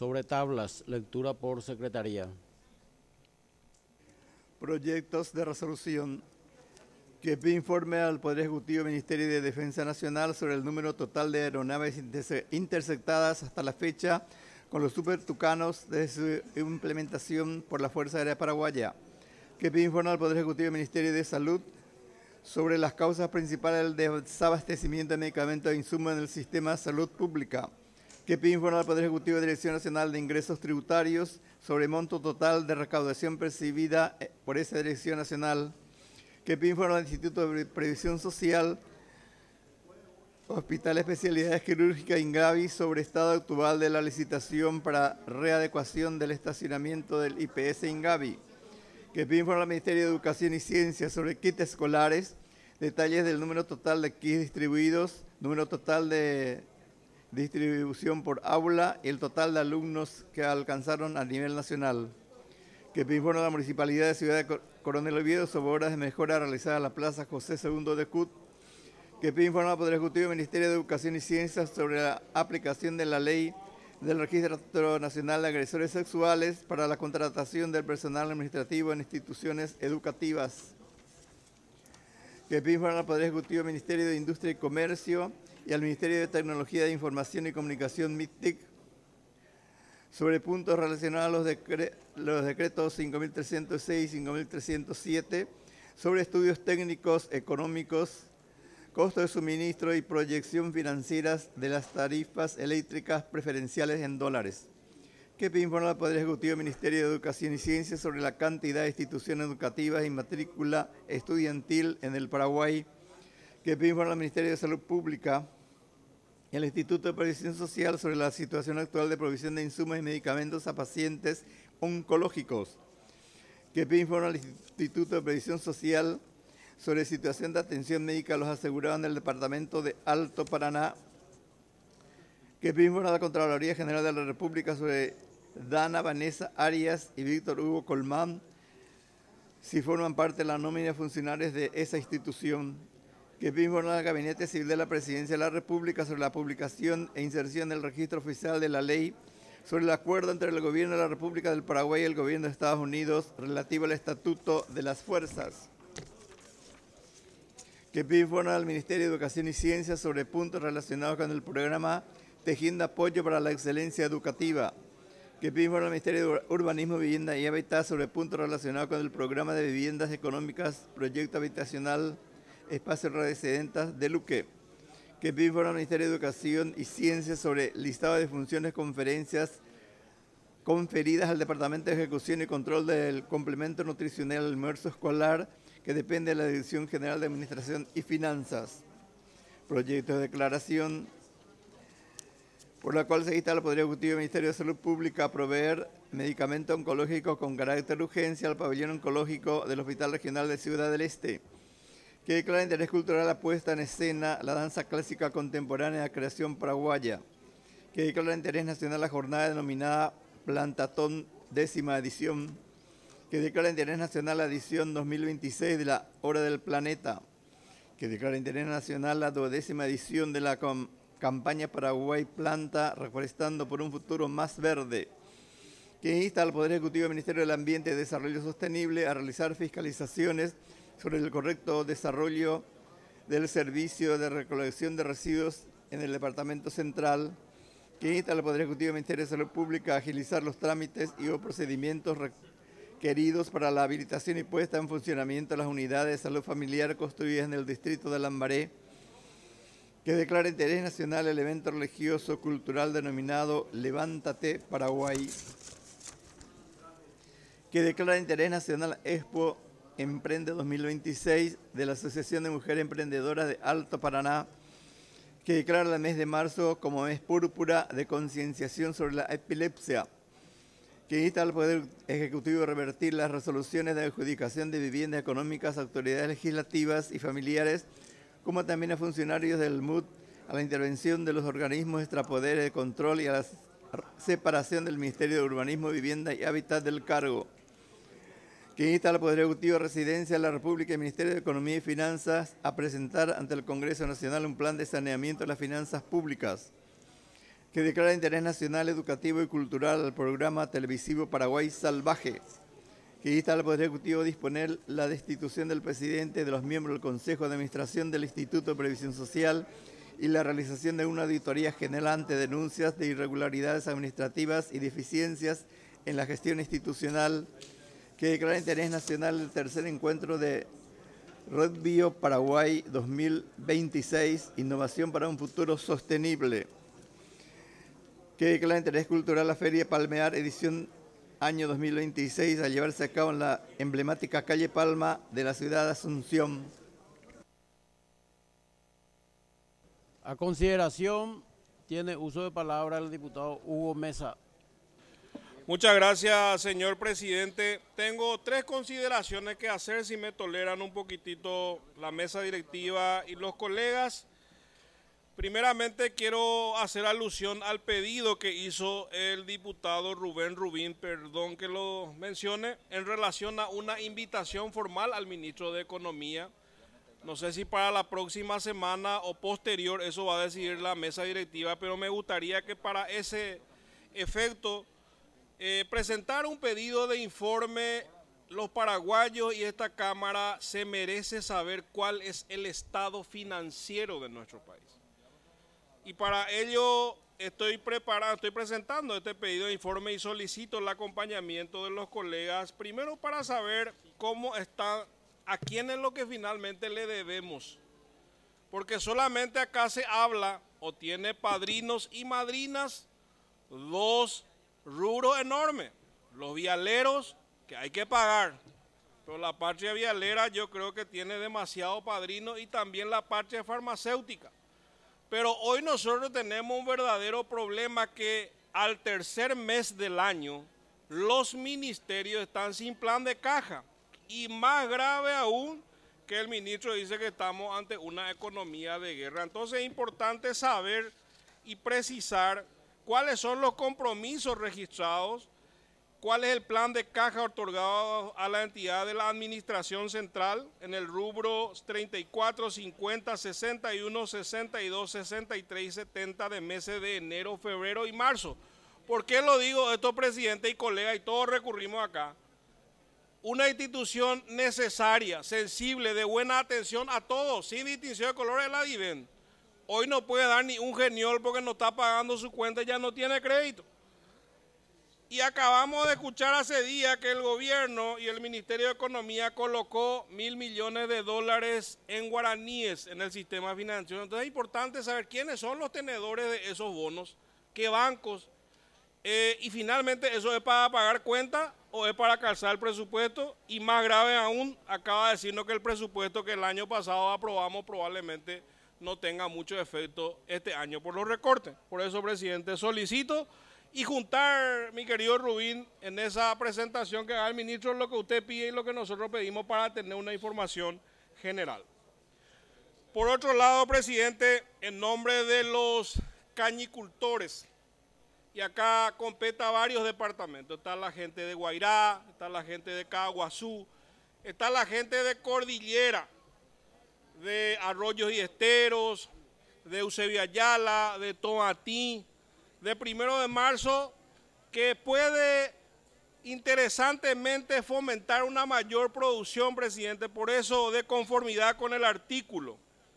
Sobre tablas, lectura por secretaría. Proyectos de resolución. Que pide informe al Poder Ejecutivo y Ministerio de Defensa Nacional sobre el número total de aeronaves interceptadas hasta la fecha con los Super Tucanos desde su implementación por la Fuerza Aérea Paraguaya. Que pide informe al Poder Ejecutivo y Ministerio de Salud sobre las causas principales del desabastecimiento de medicamentos e insumos en el sistema de salud pública. Que pide informe al Poder Ejecutivo y Dirección Nacional de Ingresos Tributarios sobre el monto total de recaudación percibida por esa Dirección Nacional. Que pide informe al Instituto de Previsión Social, Hospital de Especialidades Quirúrgicas Ingavi sobre estado actual de la licitación para readecuación del estacionamiento del IPS Ingavi. Que pide informe al Ministerio de Educación y Ciencia sobre kits escolares, detalles del número total de kits distribuidos, número total de distribución por aula y el total de alumnos que alcanzaron a nivel nacional. Que pide informe a la Municipalidad de Ciudad de Coronel Oviedo sobre obras de mejora realizadas en la Plaza José II de Cut. Que pide informe al Poder Ejecutivo y Ministerio de Educación y Ciencias sobre la aplicación de la ley del Registro Nacional de Agresores Sexuales para la contratación del personal administrativo en instituciones educativas. Que pide informe al Poder Ejecutivo y Ministerio de Industria y Comercio y al Ministerio de Tecnología de Información y Comunicación MITIC sobre puntos relacionados a los decretos 5.306 y 5.307 sobre estudios técnicos, económicos, costo de suministro y proyección financieras de las tarifas eléctricas preferenciales en dólares. Que pide informe al Poder Ejecutivo y Ministerio de Educación y Ciencia sobre la cantidad de instituciones educativas y matrícula estudiantil en el Paraguay. Que pide informe al Ministerio de Salud Pública y al Instituto de Previsión Social sobre la situación actual de provisión de insumos y medicamentos a pacientes oncológicos. Que pide informe al Instituto de Previsión Social sobre situación de atención médica a los asegurados en el Departamento de Alto Paraná. Que pide informe a la Contraloría General de la República sobre Dana Vanessa Arias y Víctor Hugo Colmán, si forman parte de la nómina de funcionarios de esa institución. Que pide informe al Gabinete Civil de la Presidencia de la República sobre la publicación e inserción del registro oficial de la ley sobre el acuerdo entre el Gobierno de la República del Paraguay y el Gobierno de Estados Unidos relativo al Estatuto de las Fuerzas. Que pide informe al Ministerio de Educación y Ciencia sobre puntos relacionados con el programa Tejiendo Apoyo para la Excelencia Educativa. Que pide informe al Ministerio de Urbanismo, Vivienda y Hábitat sobre puntos relacionados con el programa de viviendas económicas, proyecto habitacional, espacios residenciales de Luque. Que pide informe al Ministerio de Educación y Ciencia sobre listado de funciones, conferencias conferidas al Departamento de Ejecución y Control del Complemento Nutricional al Almuerzo Escolar, que depende de la Dirección General de Administración y Finanzas. Proyecto de declaración por la cual se insta al Poder Ejecutivo y Ministerio de Salud Pública a proveer medicamento oncológico con carácter de urgencia al pabellón oncológico del Hospital Regional de Ciudad del Este. Que declara interés cultural la puesta en escena la danza clásica contemporánea de creación paraguaya. Que declara interés nacional la jornada denominada Plantatón 10ª edición. Que declara interés nacional la edición 2026 de la Hora del Planeta. Que declara interés nacional la 12ª edición de la campaña Paraguay Planta, reforestando por un futuro más verde. Que insta al Poder Ejecutivo y Ministerio del Ambiente y Desarrollo Sostenible a realizar fiscalizaciones sobre el correcto desarrollo del servicio de recolección de residuos en el Departamento Central. Que insta al Poder Ejecutivo y Ministerio de Salud Pública a agilizar los trámites y o procedimientos requeridos para la habilitación y puesta en funcionamiento de las unidades de salud familiar construidas en el distrito de Lambaré. Que declara interés nacional el evento religioso cultural denominado Levántate Paraguay. Que declara interés nacional Expo Emprende 2026 de la Asociación de Mujeres Emprendedoras de Alto Paraná. Que declara el mes de marzo como mes púrpura de concienciación sobre la epilepsia. Que insta al Poder Ejecutivo a revertir las resoluciones de adjudicación de viviendas económicas a autoridades legislativas y familiares, como también a funcionarios del MUD, a la intervención de los organismos extrapoderes de control y a la separación del Ministerio de Urbanismo, Vivienda y Hábitat del cargo. Que insta al Poder Ejecutivo, Residencia de la República y Ministerio de Economía y Finanzas a presentar ante el Congreso Nacional un plan de saneamiento de las finanzas públicas. que declara interés nacional, educativo y cultural al programa televisivo Paraguay Salvaje, que insta al Poder Ejecutivo a disponer la destitución del presidente, de los miembros del Consejo de Administración del Instituto de Previsión Social y la realización de una auditoría general ante denuncias de irregularidades administrativas y deficiencias en la gestión institucional, que declara interés nacional el tercer encuentro de Red Bio Paraguay 2026, Innovación para un Futuro Sostenible, que declara interés cultural la Feria Palmear, edición año 2026, a llevarse a cabo en la emblemática calle Palma de la ciudad de Asunción. A consideración, tiene uso de palabra el diputado Hugo Mesa. Muchas gracias, señor presidente. Tengo 3 consideraciones que hacer, si me toleran un poquitito la mesa directiva y los colegas. Primeramente quiero hacer alusión al pedido que hizo el diputado Rubén Rubín, perdón que lo mencione, en relación a una invitación formal al ministro de Economía. No sé si para la próxima semana o posterior, eso va a decidir la mesa directiva, pero me gustaría que para ese efecto presentar un pedido de informe. Los paraguayos y esta Cámara se merece saber cuál es el estado financiero de nuestro país. Y para ello estoy presentando este pedido de informe y solicito el acompañamiento de los colegas, primero para saber cómo está, a quién es lo que finalmente le debemos. Porque solamente acá se habla o tiene padrinos y madrinas 2 rubros enormes, los vialeros que hay que pagar, pero la patria vialera yo creo que tiene demasiado padrino y también la patria farmacéutica. Pero hoy nosotros tenemos un verdadero problema que al tercer mes del año los ministerios están sin plan de caja y más grave aún que el ministro dice que estamos ante una economía de guerra. Entonces es importante saber y precisar cuáles son los compromisos registrados, cuál es el plan de caja otorgado a la entidad de la Administración Central en el rubro 34, 50, 61, 62, 63 y 70 de meses de enero, febrero y marzo. ¿Por qué lo digo esto, presidente y colega? Y todos recurrimos acá. Una institución necesaria, sensible, de buena atención a todos, sin distinción de color, es la DIVEN. Hoy no puede dar ni un geniol porque no está pagando su cuenta y ya no tiene crédito. Y acabamos de escuchar hace días que el gobierno y el Ministerio de Economía colocó $1.000 millones en guaraníes en el sistema financiero. Entonces es importante saber quiénes son los tenedores de esos bonos, qué bancos, y finalmente eso es para pagar cuentas o es para calzar el presupuesto. Y más grave aún, acaba de decirnos que el presupuesto que el año pasado aprobamos probablemente no tenga mucho efecto este año por los recortes. Por eso, presidente, solicito y juntar, mi querido Rubín, en esa presentación que haga el ministro lo que usted pide y lo que nosotros pedimos para tener una información general. Por otro lado, presidente, en nombre de los cañicultores, y acá compete a varios departamentos, está la gente de Guairá, está la gente de Caguazú, está la gente de Cordillera, de Arroyos y Esteros, de Eusebio Ayala, de Tomatí, de 1 de marzo, que puede interesantemente fomentar una mayor producción, presidente. Por eso, de conformidad con el artículo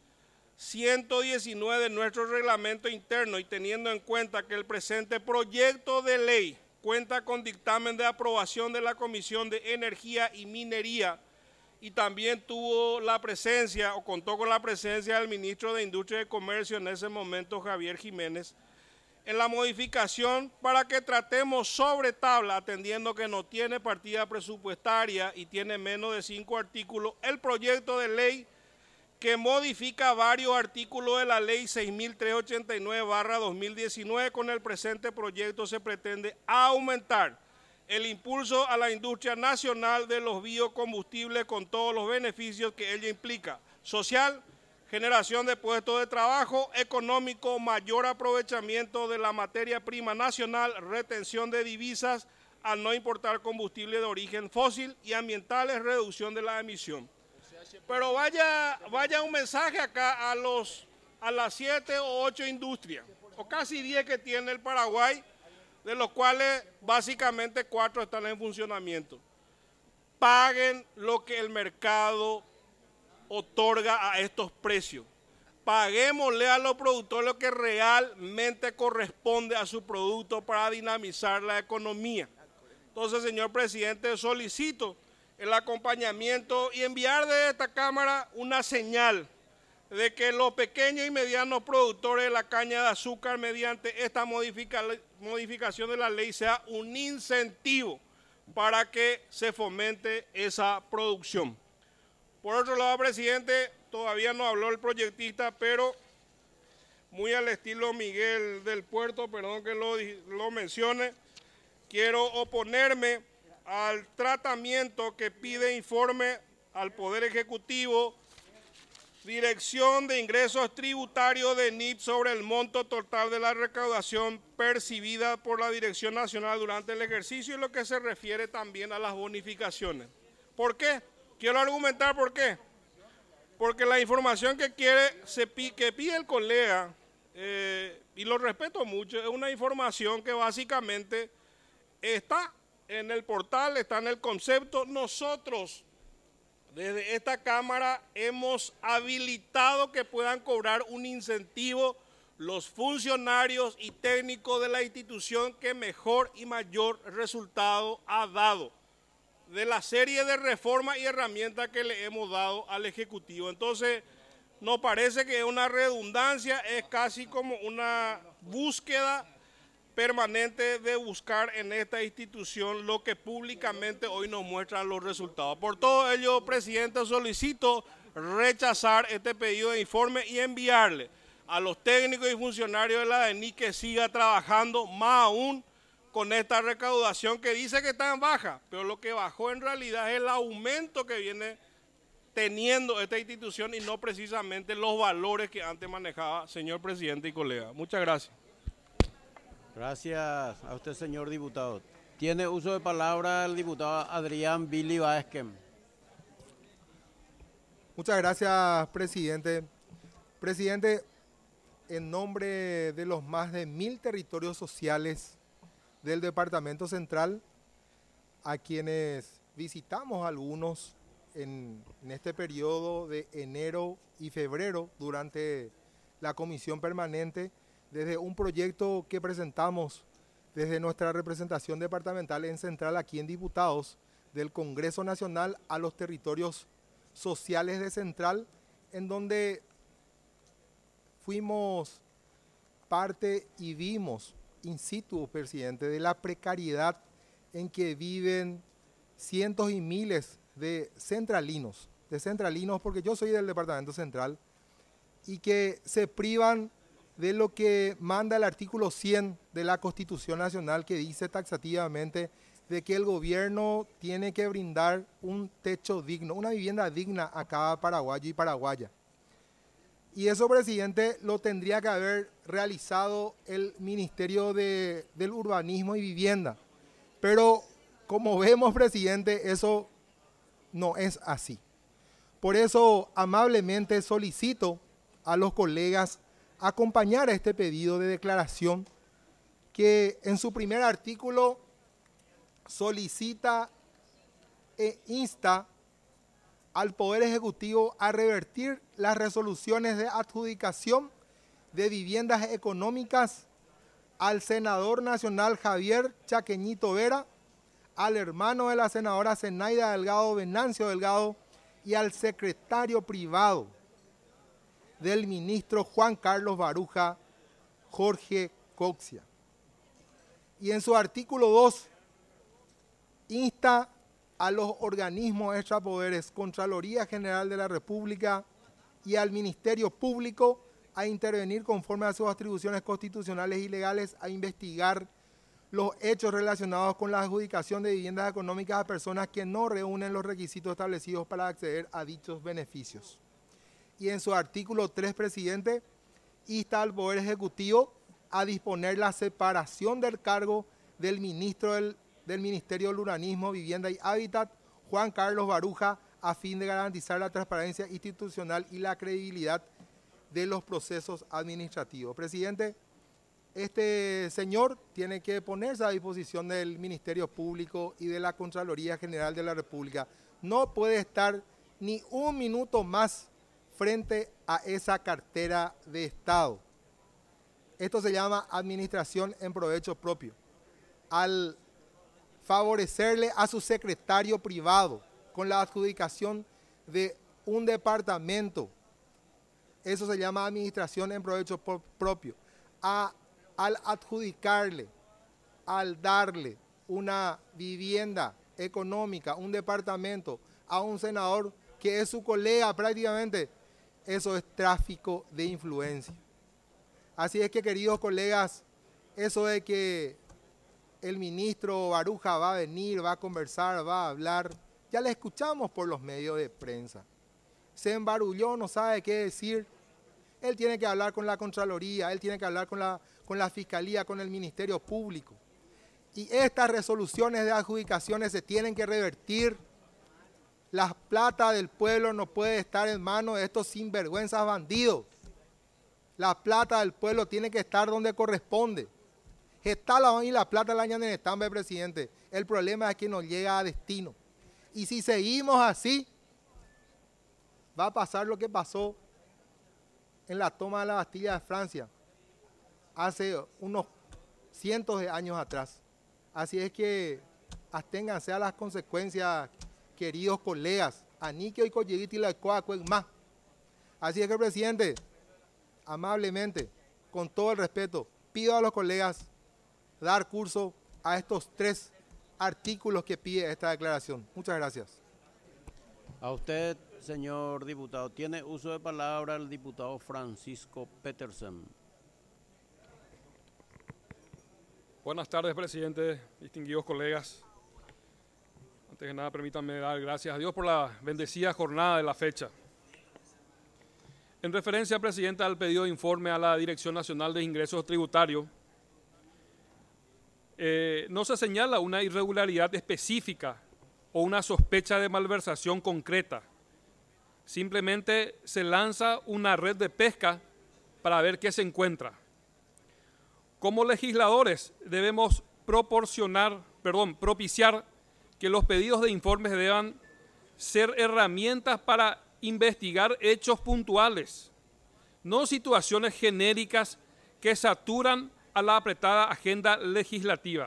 119 de nuestro reglamento interno y teniendo en cuenta que el presente proyecto de ley cuenta con dictamen de aprobación de la Comisión de Energía y Minería y también tuvo la presencia o contó con la presencia del ministro de Industria y Comercio en ese momento, Javier Jiménez, en la modificación para que tratemos sobre tabla, atendiendo que no tiene partida presupuestaria y tiene menos de 5 artículos, el proyecto de ley que modifica varios artículos de la ley 6.389/2019. Con el presente proyecto se pretende aumentar el impulso a la industria nacional de los biocombustibles con todos los beneficios que ello implica: social, generación de puestos de trabajo, económico, mayor aprovechamiento de la materia prima nacional, retención de divisas al no importar combustible de origen fósil y ambientales, reducción de la emisión. Pero vaya un mensaje acá a las 7 o 8 industrias. o casi 10 que tiene el Paraguay, de los cuales básicamente 4 están en funcionamiento. Paguen lo que el mercado otorga a estos precios. Paguémosle a los productores lo que realmente corresponde a su producto para dinamizar la economía. Entonces, señor presidente, solicito el acompañamiento y enviar de esta Cámara una señal de que los pequeños y medianos productores de la caña de azúcar mediante esta modificación de la ley sea un incentivo para que se fomente esa producción. Por otro lado, presidente, todavía no habló el proyectista, pero muy al estilo Miguel del Puerto, perdón que lo mencione, quiero oponerme al tratamiento que pide informe al Poder Ejecutivo, Dirección de Ingresos Tributarios de NIP sobre el monto total de la recaudación percibida por la Dirección Nacional durante el ejercicio y lo que se refiere también a las bonificaciones. ¿Por qué? Quiero argumentar por qué. Porque la información que pide el colega, y lo respeto mucho, es una información que básicamente está en el portal, está en el concepto. Nosotros, desde esta Cámara, hemos habilitado que puedan cobrar un incentivo los funcionarios y técnicos de la institución que mejor y mayor resultado ha dado de la serie de reformas y herramientas que le hemos dado al Ejecutivo. Entonces, nos parece que es una redundancia, es casi como una búsqueda permanente de buscar en esta institución lo que públicamente hoy nos muestran los resultados. Por todo ello, presidente, solicito rechazar este pedido de informe y enviarle a los técnicos y funcionarios de la DENI que siga trabajando más aún con esta recaudación que dice que está en baja, pero lo que bajó en realidad es el aumento que viene teniendo esta institución y no precisamente los valores que antes manejaba, señor presidente y colega. Muchas gracias. Gracias a usted, señor diputado. Tiene uso de palabra el diputado Adrián Billy Vázquez. Muchas gracias, presidente. Presidente, en nombre de los más de 1000 territorios sociales del Departamento Central, a quienes visitamos algunos en este periodo de enero y febrero durante la comisión permanente, desde un proyecto que presentamos desde nuestra representación departamental en Central aquí en Diputados del Congreso Nacional a los territorios sociales de Central, en donde fuimos parte y vimos in situ, presidente, de la precariedad en que viven cientos y miles de centralinos porque yo soy del Departamento Central, y que se privan de lo que manda el artículo 100 de la Constitución Nacional, que dice taxativamente de que el gobierno tiene que brindar un techo digno, una vivienda digna a cada paraguayo y paraguaya. Y eso, presidente, lo tendría que haber realizado el Ministerio del Urbanismo y Vivienda. Pero como vemos, presidente, eso no es así. Por eso, amablemente solicito a los colegas acompañar a este pedido de declaración, que en su primer artículo solicita e insta al Poder Ejecutivo a revertir las resoluciones de adjudicación de viviendas económicas al senador nacional Javier Chaqueñito Vera, al hermano de la senadora Zenaida Delgado, Venancio Delgado, y al secretario privado del ministro Juan Carlos Baruja, Jorge Coxia. Y en su artículo 2 insta a los organismos extrapoderes, Contraloría General de la República y al Ministerio Público a intervenir conforme a sus atribuciones constitucionales y legales, a investigar los hechos relacionados con la adjudicación de viviendas económicas a personas que no reúnen los requisitos establecidos para acceder a dichos beneficios. Y en su artículo 3, presidente, insta al Poder Ejecutivo a disponer la separación del cargo del ministro del Ministerio del Urbanismo, Vivienda y Hábitat, Juan Carlos Baruja, a fin de garantizar la transparencia institucional y la credibilidad de los procesos administrativos. Presidente, este señor tiene que ponerse a disposición del Ministerio Público y de la Contraloría General de la República. No puede estar ni un minuto más frente a esa cartera de Estado. Esto se llama administración en provecho propio. Al favorecerle a su secretario privado con la adjudicación de un departamento, eso se llama administración en provecho propio. Al adjudicarle, al darle una vivienda económica, un departamento a un senador que es su colega prácticamente, eso es tráfico de influencia. Así es que, queridos colegas, eso de que el ministro Baruja va a venir, va a conversar, va a hablar, ya le escuchamos por los medios de prensa. Se embarulló, no sabe qué decir. Él tiene que hablar con la Contraloría, él tiene que hablar con la Fiscalía, con el Ministerio Público. Y estas resoluciones de adjudicaciones se tienen que revertir. La plata del pueblo no puede estar en manos de estos sinvergüenzas bandidos. La plata del pueblo tiene que estar donde corresponde. Está la plata de la ñanenetambe, presidente. El problema es que no llega a destino. Y si seguimos así, va a pasar lo que pasó en la toma de la Bastilla de Francia hace unos cientos de años atrás. Así es que aténganse a las consecuencias, queridos colegas. Aniquio y Coyiguiti la más. Así es que, presidente, amablemente, con todo el respeto, pido a los colegas dar curso a estos 3 artículos que pide esta declaración. Muchas gracias. A usted, señor diputado, tiene uso de palabra el diputado Francisco Petersen. Buenas tardes, presidente, distinguidos colegas. Antes de nada, permítanme dar gracias a Dios por la bendecida jornada de la fecha. En referencia, presidenta, al pedido de informe a la Dirección Nacional de Ingresos Tributarios, no se señala una irregularidad específica o una sospecha de malversación concreta. Simplemente se lanza una red de pesca para ver qué se encuentra. Como legisladores debemos propiciar que los pedidos de informes deban ser herramientas para investigar hechos puntuales, no situaciones genéricas que saturan a la apretada agenda legislativa.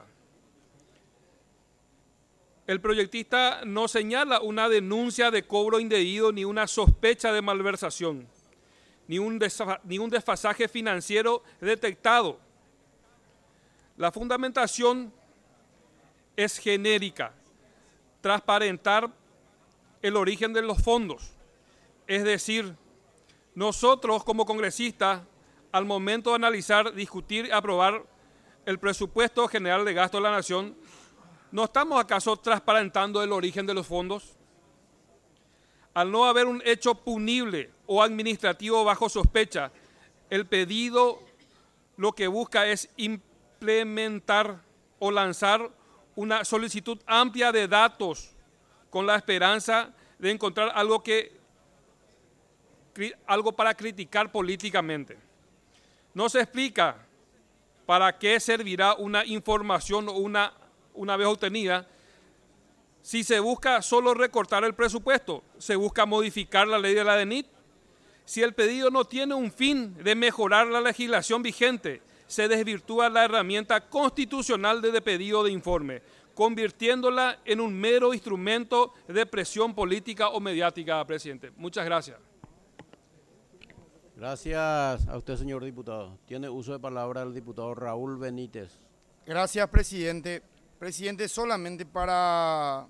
El proyectista no señala una denuncia de cobro indebido ni una sospecha de malversación, ni un desfasaje financiero detectado. La fundamentación es genérica, transparentar el origen de los fondos. Es decir, nosotros como congresistas, al momento de analizar, discutir y aprobar el presupuesto general de gasto de la Nación, ¿no estamos acaso transparentando el origen de los fondos? Al no haber un hecho punible o administrativo bajo sospecha, el pedido lo que busca es implementar o lanzar una solicitud amplia de datos con la esperanza de encontrar algo para criticar políticamente. No se explica para qué servirá una información una vez obtenida si se busca solo recortar el presupuesto, se busca modificar la ley de la DENIT. Si el pedido no tiene un fin de mejorar la legislación vigente, se desvirtúa la herramienta constitucional de pedido de informe, convirtiéndola en un mero instrumento de presión política o mediática, presidente. Muchas gracias. Gracias a usted, señor diputado. Tiene uso de palabra el diputado Raúl Benítez. Gracias, presidente. Presidente, solamente para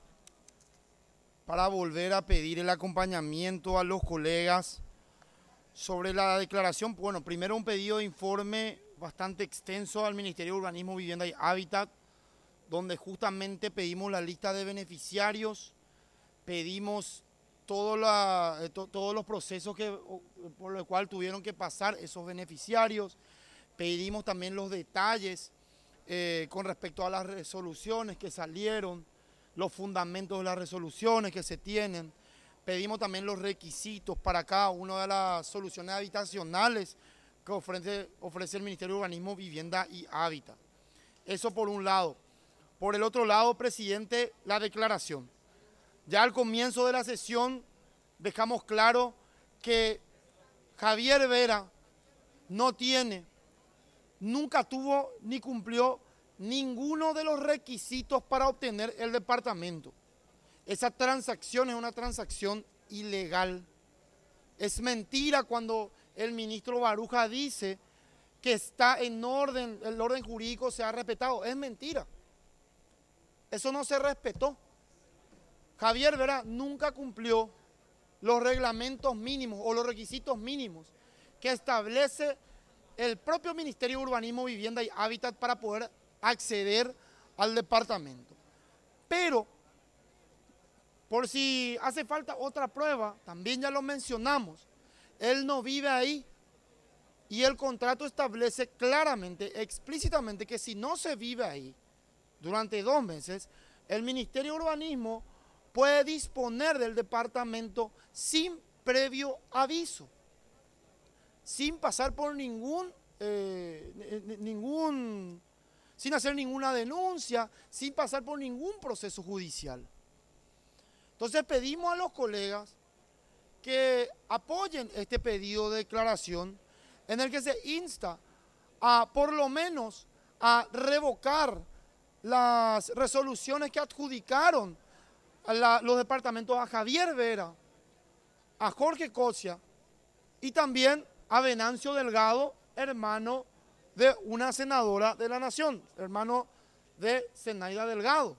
volver a pedir el acompañamiento a los colegas sobre la declaración. Bueno, primero un pedido de informe bastante extenso al Ministerio de Urbanismo, Vivienda y Hábitat, donde justamente pedimos la lista de beneficiarios, pedimos todos los procesos por los cuales tuvieron que pasar esos beneficiarios, pedimos también los detalles con respecto a las resoluciones que salieron, los fundamentos de las resoluciones que se tienen, pedimos también los requisitos para cada una de las soluciones habitacionales que ofrece el Ministerio de Urbanismo, Vivienda y Hábitat. Eso por un lado. Por el otro lado, presidente, la declaración. Ya al comienzo de la sesión dejamos claro que Javier Vera nunca tuvo ni cumplió ninguno de los requisitos para obtener el departamento. Esa transacción es una transacción ilegal. Es mentira cuando el ministro Baruja dice que está en orden, el orden jurídico se ha respetado. Es mentira. Eso no se respetó. Javier Vera nunca cumplió los reglamentos mínimos o los requisitos mínimos que establece el propio Ministerio de Urbanismo, Vivienda y Hábitat para poder acceder al departamento. Pero, por si hace falta otra prueba, también ya lo mencionamos, él no vive ahí y el contrato establece claramente, explícitamente, que si no se vive ahí durante 2 meses, el Ministerio de Urbanismo puede disponer del departamento sin previo aviso, sin pasar por sin hacer ninguna denuncia, sin pasar por ningún proceso judicial. Entonces pedimos a los colegas que apoyen este pedido de declaración en el que se insta a, por lo menos, a revocar las resoluciones que adjudicaron los departamentos a Javier Vera, a Jorge Cosia y también a Venancio Delgado, hermano de una senadora de la Nación, hermano de Zenaida Delgado.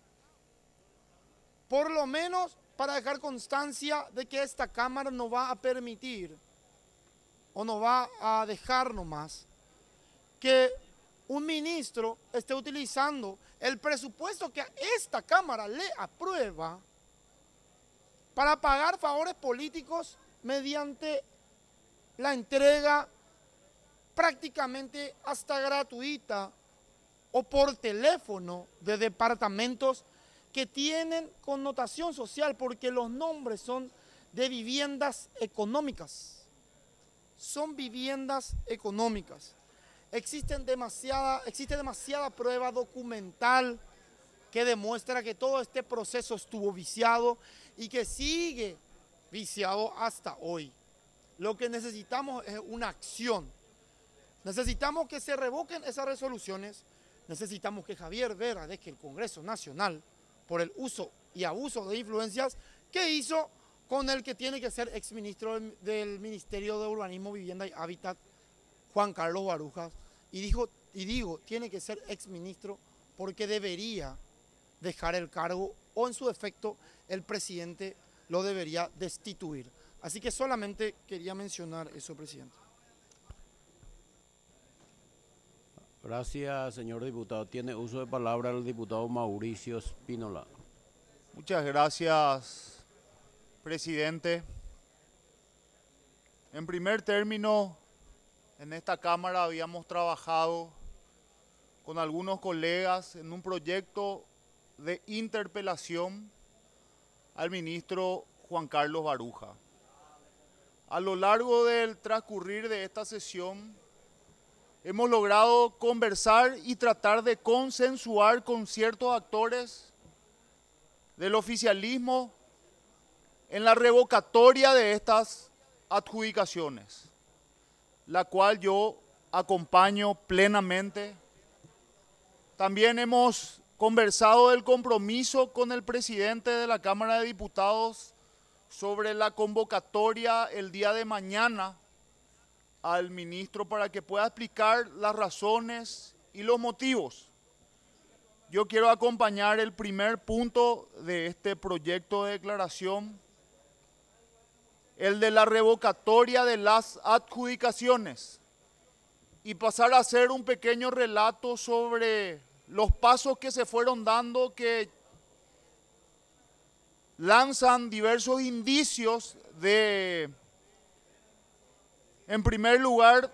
Por lo menos para dejar constancia de que esta Cámara no va a permitir o no va a dejar nomás que un ministro esté utilizando el presupuesto que a esta Cámara le aprueba para pagar favores políticos mediante la entrega prácticamente hasta gratuita o por teléfono de departamentos que tienen connotación social porque los nombres son de viviendas económicas. Son viviendas económicas. Existe demasiada prueba documental que demuestra que todo este proceso estuvo viciado y que sigue viciado hasta hoy. Lo que necesitamos es una acción. Necesitamos que se revoquen esas resoluciones. Necesitamos que Javier Vera deje el Congreso Nacional por el uso y abuso de influencias que hizo con el que tiene que ser exministro del Ministerio de Urbanismo, Vivienda y Hábitat, Juan Carlos Baruja. Y digo, tiene que ser exministro porque debería dejar el cargo o en su defecto el presidente lo debería destituir. Así que solamente quería mencionar eso, presidente. Gracias, señor diputado. Tiene uso de palabra el diputado Mauricio Spínola. Muchas gracias, presidente. En primer término, en esta Cámara habíamos trabajado con algunos colegas en un proyecto de interpelación al ministro Juan Carlos Baruja. A lo largo del transcurrir de esta sesión, hemos logrado conversar y tratar de consensuar con ciertos actores del oficialismo en la revocatoria de estas adjudicaciones, la cual yo acompaño plenamente. También hemos conversado del compromiso con el presidente de la Cámara de Diputados sobre la convocatoria el día de mañana al ministro para que pueda explicar las razones y los motivos. Yo quiero acompañar el primer punto de este proyecto de declaración, el de la revocatoria de las adjudicaciones, y pasar a hacer un pequeño relato sobre los pasos que se fueron dando que lanzan diversos indicios de, en primer lugar,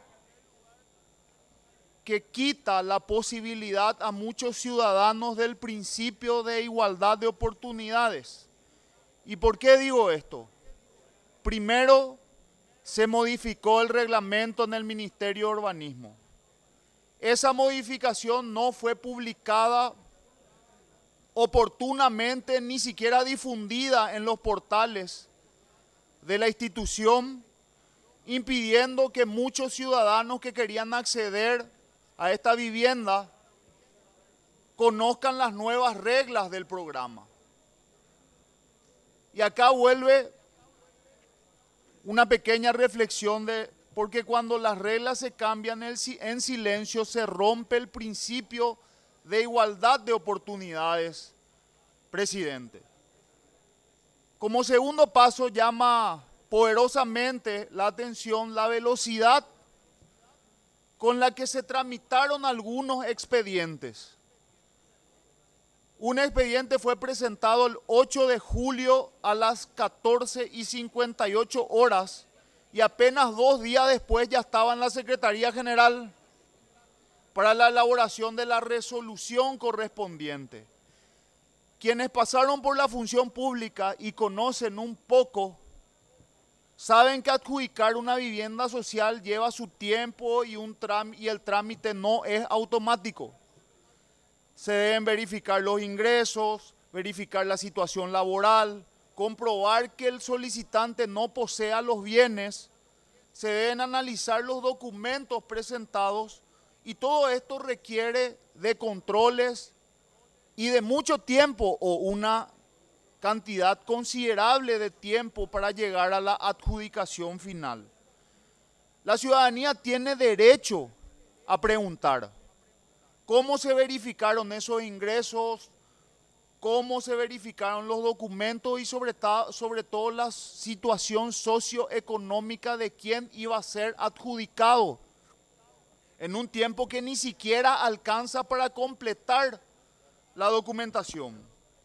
que quita la posibilidad a muchos ciudadanos del principio de igualdad de oportunidades. ¿Y por qué digo esto? Primero, se modificó el reglamento en el Ministerio de Urbanismo. Esa modificación no fue publicada oportunamente, ni siquiera difundida en los portales de la institución, impidiendo que muchos ciudadanos que querían acceder a esta vivienda conozcan las nuevas reglas del programa. Y acá vuelve una pequeña reflexión porque cuando las reglas se cambian en silencio se rompe el principio de igualdad de oportunidades, presidente. Como segundo paso llama poderosamente la atención la velocidad con la que se tramitaron algunos expedientes. Un expediente fue presentado el 8 de julio a las 14:58 y apenas 2 días después ya estaba en la Secretaría General para la elaboración de la resolución correspondiente. Quienes pasaron por la función pública y conocen un poco, saben que adjudicar una vivienda social lleva su tiempo y el trámite no es automático. Se deben verificar los ingresos, verificar la situación laboral, comprobar que el solicitante no posea los bienes, se deben analizar los documentos presentados y todo esto requiere de controles y de mucho tiempo o una cantidad considerable de tiempo para llegar a la adjudicación final. La ciudadanía tiene derecho a preguntar cómo se verificaron esos ingresos, cómo se verificaron los documentos y sobre todo la situación socioeconómica de quién iba a ser adjudicado en un tiempo que ni siquiera alcanza para completar la documentación.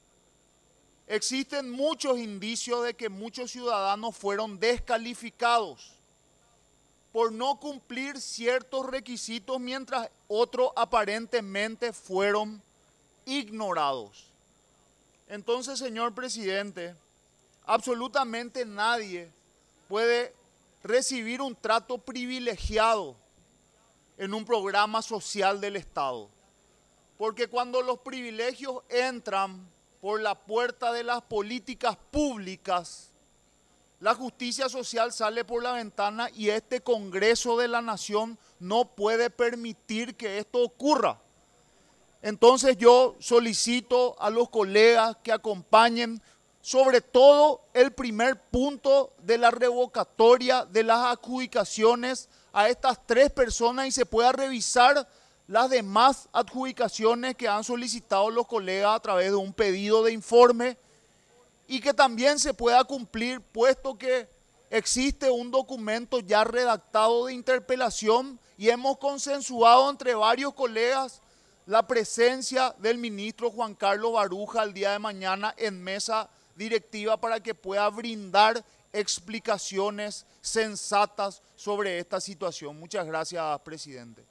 Existen muchos indicios de que muchos ciudadanos fueron descalificados por no cumplir ciertos requisitos mientras otros aparentemente fueron ignorados. Entonces, señor presidente, absolutamente nadie puede recibir un trato privilegiado en un programa social del Estado. Porque cuando los privilegios entran por la puerta de las políticas públicas, la justicia social sale por la ventana y este Congreso de la Nación no puede permitir que esto ocurra. Entonces yo solicito a los colegas que acompañen sobre todo el primer punto de la revocatoria de las adjudicaciones a estas 3 personas y se pueda revisar las demás adjudicaciones que han solicitado los colegas a través de un pedido de informe y que también se pueda cumplir, puesto que existe un documento ya redactado de interpelación y hemos consensuado entre varios colegas la presencia del ministro Juan Carlos Baruja el día de mañana en mesa directiva para que pueda brindar explicaciones sensatas sobre esta situación. Muchas gracias, presidente.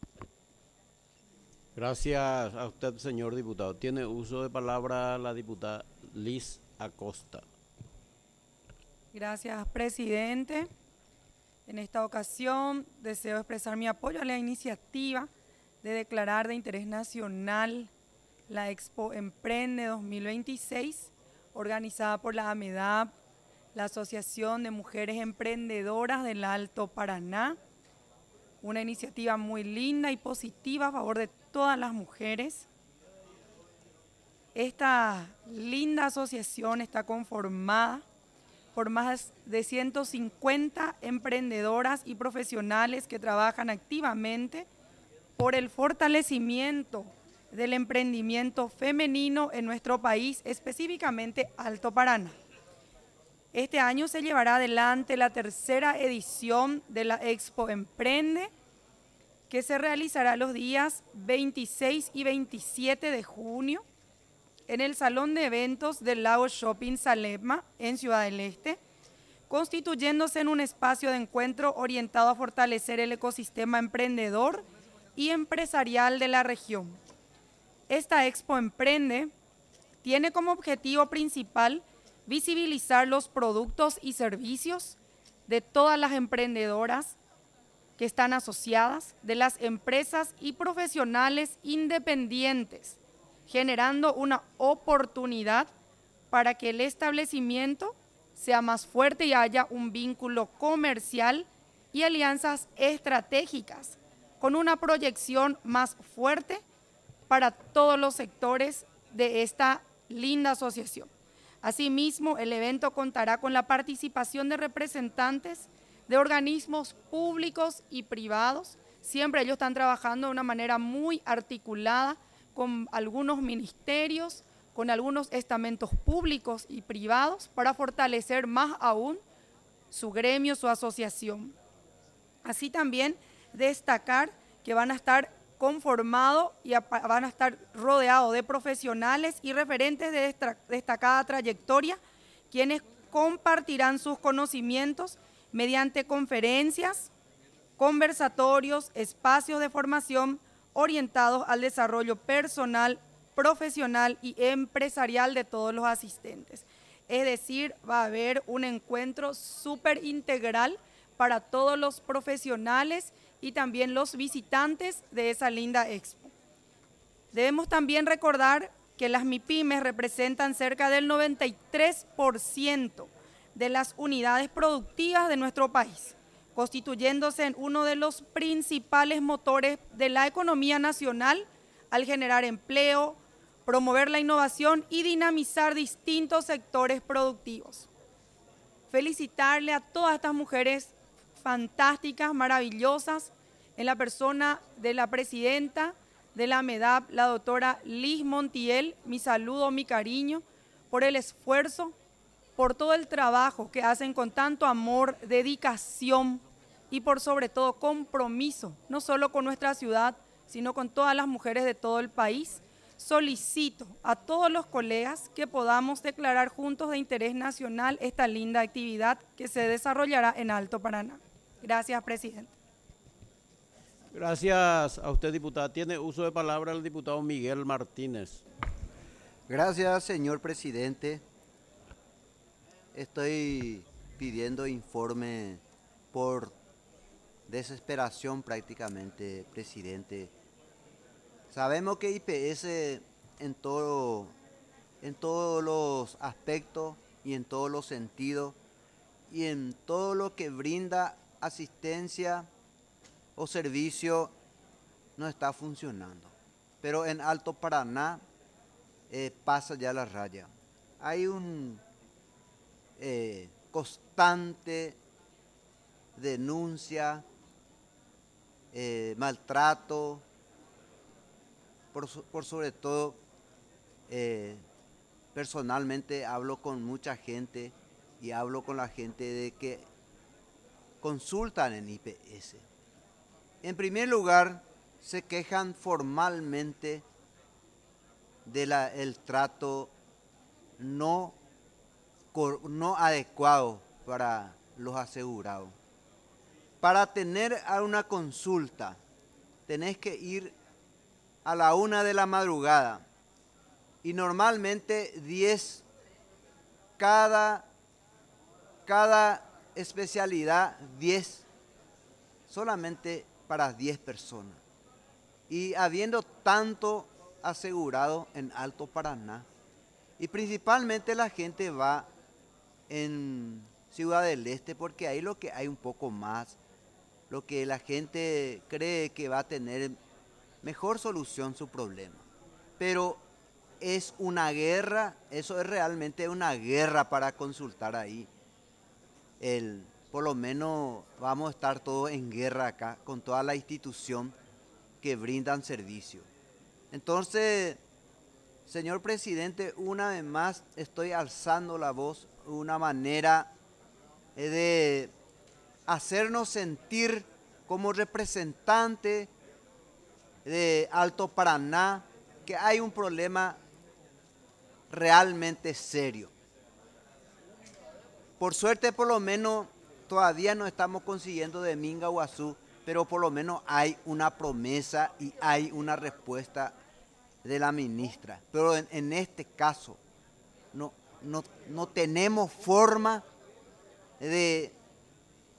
Gracias a usted, señor diputado. Tiene uso de palabra la diputada Liz Acosta. Gracias, presidente. En esta ocasión deseo expresar mi apoyo a la iniciativa de declarar de interés nacional la Expo Emprende 2026, organizada por la AMEDAP, la Asociación de Mujeres Emprendedoras del Alto Paraná. Una iniciativa muy linda y positiva a favor de todas las mujeres. Esta linda asociación está conformada por más de 150 emprendedoras y profesionales que trabajan activamente por el fortalecimiento del emprendimiento femenino en nuestro país, específicamente Alto Paraná. Este año se llevará adelante la 3ª edición de la Expo Emprende, que se realizará los días 26 y 27 de junio en el Salón de Eventos del Lago Shopping Salepma, en Ciudad del Este, constituyéndose en un espacio de encuentro orientado a fortalecer el ecosistema emprendedor y empresarial de la región. Esta Expo Emprende tiene como objetivo principal visibilizar los productos y servicios de todas las emprendedoras que están asociadas, de las empresas y profesionales independientes, generando una oportunidad para que el establecimiento sea más fuerte y haya un vínculo comercial y alianzas estratégicas con una proyección más fuerte para todos los sectores de esta linda asociación. Asimismo, el evento contará con la participación de representantes de organismos públicos y privados. Siempre ellos están trabajando de una manera muy articulada con algunos ministerios, con algunos estamentos públicos y privados para fortalecer más aún su gremio, su asociación. Así también destacar que van a estar conformados y van a estar rodeados de profesionales y referentes de destacada trayectoria, quienes compartirán sus conocimientos mediante conferencias, conversatorios, espacios de formación orientados al desarrollo personal, profesional y empresarial de todos los asistentes. Es decir, va a haber un encuentro súper integral para todos los profesionales y también los visitantes de esa linda expo. Debemos también recordar que las MIPYMES representan cerca del 93% de las unidades productivas de nuestro país, constituyéndose en uno de los principales motores de la economía nacional al generar empleo, promover la innovación y dinamizar distintos sectores productivos. Felicitarle a todas estas mujeres fantásticas, maravillosas, en la persona de la presidenta de la MEDAP, la doctora Liz Montiel, mi saludo, mi cariño, por el esfuerzo, por todo el trabajo que hacen con tanto amor, dedicación y por sobre todo compromiso, no solo con nuestra ciudad, sino con todas las mujeres de todo el país. Solicito a todos los colegas que podamos declarar juntos de interés nacional esta linda actividad que se desarrollará en Alto Paraná. Gracias, presidente. Gracias a usted, diputada. Tiene uso de palabra el diputado Miguel Martínez. Gracias, señor presidente. Estoy pidiendo informe por desesperación prácticamente, presidente. Sabemos que IPS en todos los aspectos y en todos los sentidos y en todo lo que brinda asistencia o servicio no está funcionando. Pero en Alto Paraná pasa ya la raya. Hay un constante denuncia, maltrato, por sobre todo, personalmente hablo con mucha gente y hablo con la gente de que consultan en IPS. En primer lugar, se quejan formalmente del trato no adecuado para los asegurados. Para tener una consulta, tenés que ir a la 1 de la madrugada y normalmente 10, cada especialidad 10, solamente para 10 personas. Y habiendo tanto asegurado en Alto Paraná, y principalmente la gente va en Ciudad del Este porque ahí lo que hay un poco más, lo que la gente cree que va a tener mejor solución su problema. Pero es una guerra, eso es realmente una guerra para consultar ahí. Por lo menos vamos a estar todos en guerra acá con toda la institución que brindan servicio. Entonces, señor presidente, una vez más estoy alzando la voz, una manera de hacernos sentir como representante de Alto Paraná que hay un problema realmente serio. Por suerte, por lo menos, todavía no estamos consiguiendo de Minga Guazú, pero por lo menos hay una promesa y hay una respuesta de la ministra. Pero en este caso no tenemos forma de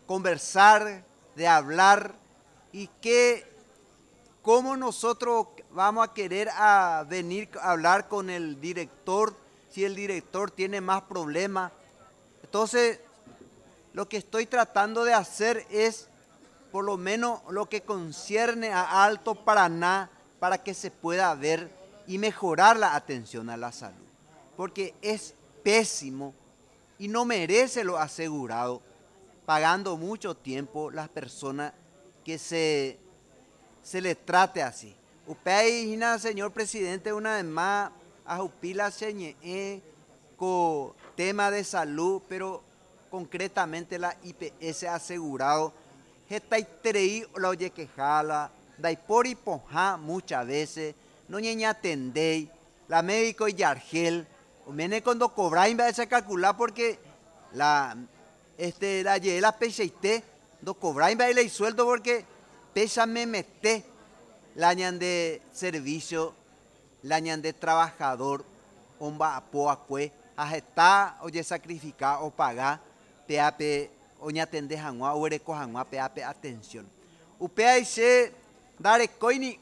conversar, de hablar y cómo nosotros vamos a querer venir a hablar con el director si el director tiene más problemas. Entonces, lo que estoy tratando de hacer es, por lo menos lo que concierne a Alto Paraná, para que se pueda ver y mejorar la atención a la salud. Porque es pésimo y no merece lo asegurado, pagando mucho tiempo las personas que se les trate así. Usted, señor presidente, una vez más, a Upila señe con tema de salud, pero concretamente la IPS asegurado, hetaitrei la oye quejala, daipori poja muchas veces, no ñeña atendei, la médico y yargel, o mene cuando cobráis va a calcular porque la pecheite, do cobráis va a ir sueldo porque pecha me mete, la ñan de servicio, la ñan de trabajador, omba apoacue, ajeta oye sacrificar o pagar, peape oña atende jangua, o ereco jangua, peape atención. Upea dice, dare coini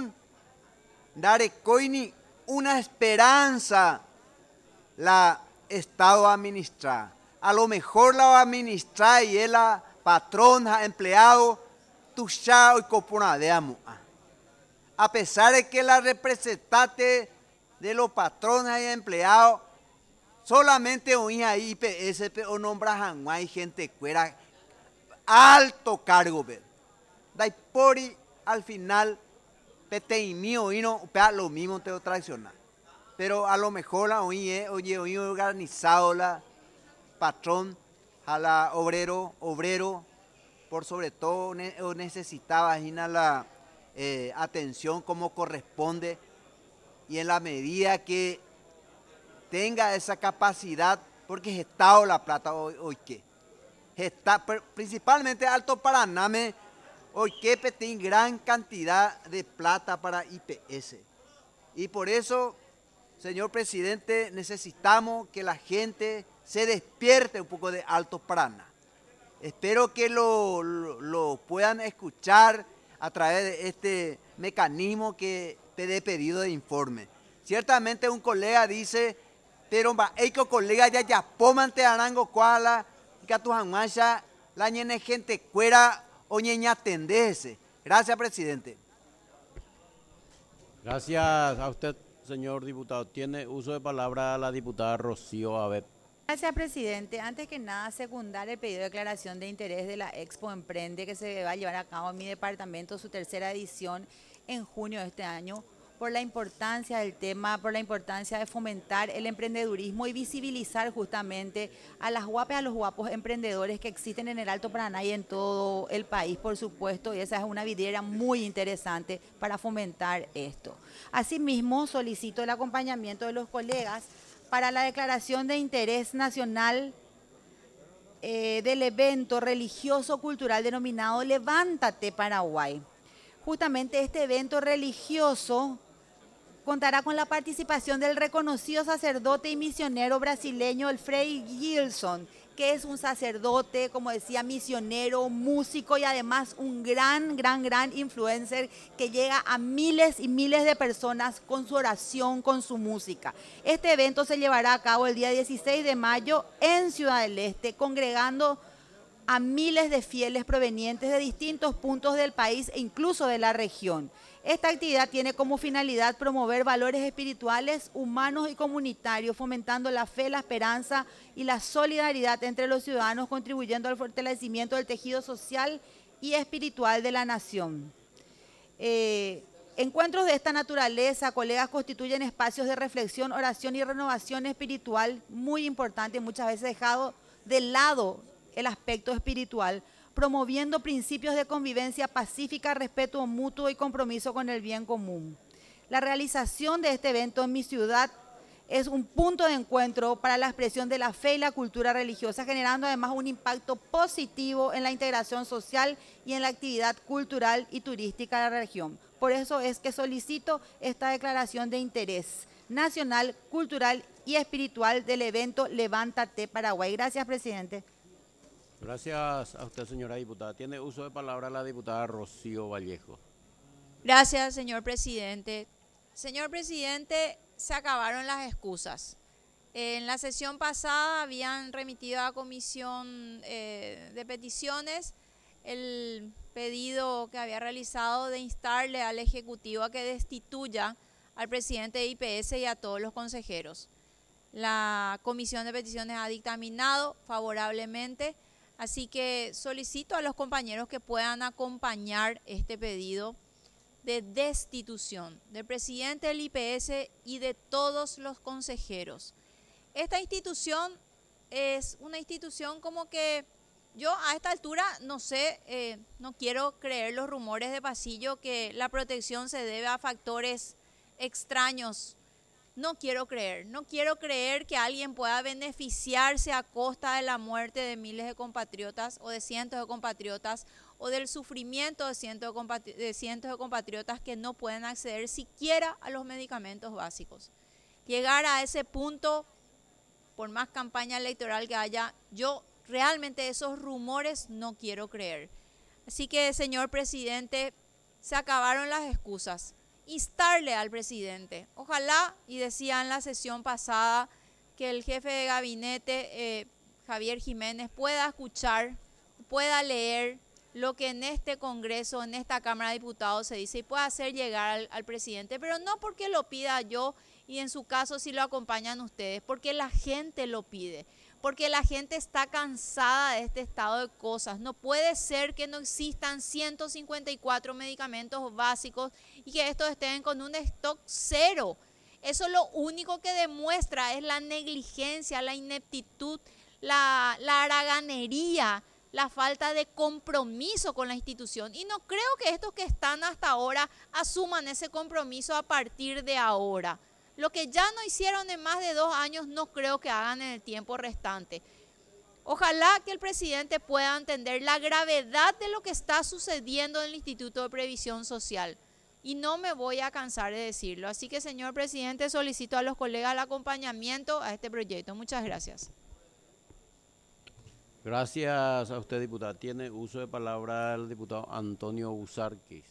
una esperanza la Estado administra. A lo mejor la administra y es la patrona, empleado, tuchao y coponadeamo. A pesar de que la representante de los patrones y empleados solamente oía ahí IPS o nombra jangua y gente fuera alto cargo. Daipori al final peteimio y no lo mismo te lo traiciona. Pero a lo mejor la oye organizado la patrón a la obrero, por sobre todo necesitaba la atención como corresponde y en la medida que tenga esa capacidad, porque es Estado la plata hoy que está principalmente Alto Paraná, hoy que tiene gran cantidad de plata para IPS y por eso, señor presidente, necesitamos que la gente se despierte un poco de Alto Paraná. Espero que lo puedan escuchar a través de este mecanismo que te he pedido de informe. Ciertamente un colega dice, pero eiko colega ya pomante arango cuala, que tu janguacha la ñene gente cuera o ñeña tendese. Gracias, presidente. Gracias a usted, señor diputado. Tiene uso de palabra la diputada Rocío Abet. Gracias, presidente. Antes que nada, secundar el pedido de declaración de interés de la Expo Emprende que se va a llevar a cabo en mi departamento, su tercera edición en junio de este año, por la importancia del tema, por la importancia de fomentar el emprendedurismo y visibilizar justamente a las guapas y a los guapos emprendedores que existen en el Alto Paraná y en todo el país, por supuesto, y esa es una vidriera muy interesante para fomentar esto. Asimismo, solicito el acompañamiento de los colegas para la declaración de interés nacional del evento religioso-cultural denominado Levántate Paraguay. Justamente este evento religioso contará con la participación del reconocido sacerdote y misionero brasileño, el Frei Gilson, que es un sacerdote, como decía, misionero, músico y además un gran influencer que llega a miles y miles de personas con su oración, con su música. Este evento se llevará a cabo el día 16 de mayo en Ciudad del Este, congregando a miles de fieles provenientes de distintos puntos del país e incluso de la región. Esta actividad tiene como finalidad promover valores espirituales, humanos y comunitarios, fomentando la fe, la esperanza y la solidaridad entre los ciudadanos, contribuyendo al fortalecimiento del tejido social y espiritual de la nación. Encuentros de esta naturaleza, colegas, constituyen espacios de reflexión, oración y renovación espiritual muy importantes, muchas veces dejado de lado el aspecto espiritual, promoviendo principios de convivencia pacífica, respeto mutuo y compromiso con el bien común. La realización de este evento en mi ciudad es un punto de encuentro para la expresión de la fe y la cultura religiosa, generando además un impacto positivo en la integración social y en la actividad cultural y turística de la región. Por eso es que solicito esta declaración de interés nacional, cultural y espiritual del evento Levántate Paraguay. Gracias, presidente. Gracias a usted, señora diputada. Tiene uso de palabra la diputada Rocío Vallejo. Gracias, señor presidente. Señor presidente, se acabaron las excusas. En la sesión pasada habían remitido a comisión de peticiones el pedido que había realizado de instarle al Ejecutivo a que destituya al presidente de IPS y a todos los consejeros. La comisión de peticiones ha dictaminado favorablemente, así que solicito a los compañeros que puedan acompañar este pedido de destitución del presidente del IPS y de todos los consejeros. Esta institución es una institución como que yo a esta altura no sé, no quiero creer los rumores de pasillo que la protección se debe a factores extraños. No quiero creer que alguien pueda beneficiarse a costa de la muerte de miles de compatriotas o de cientos de compatriotas o del sufrimiento de cientos de compatriotas que no pueden acceder siquiera a los medicamentos básicos. Llegar a ese punto, por más campaña electoral que haya, yo realmente esos rumores no quiero creer. Así que, señor presidente, se acabaron las excusas. Instarle al presidente. Ojalá, y decía en la sesión pasada, que el jefe de gabinete, Javier Jiménez, pueda escuchar, pueda leer lo que en este Congreso, en esta Cámara de Diputados se dice y pueda hacer llegar al presidente, pero no porque lo pida yo y en su caso si lo acompañan ustedes, porque la gente lo pide. Porque la gente está cansada de este estado de cosas. No puede ser que no existan 154 medicamentos básicos y que estos estén con un stock cero. Eso lo único que demuestra es la negligencia, la ineptitud, la haraganería, la falta de compromiso con la institución. Y no creo que estos que están hasta ahora asuman ese compromiso a partir de ahora. Lo que ya no hicieron en más de 2 años, no creo que hagan en el tiempo restante. Ojalá que el presidente pueda entender la gravedad de lo que está sucediendo en el Instituto de Previsión Social. Y no me voy a cansar de decirlo. Así que, señor presidente, solicito a los colegas el acompañamiento a este proyecto. Muchas gracias. Gracias a usted, diputada. Tiene uso de palabra el diputado Antonio Busarquis.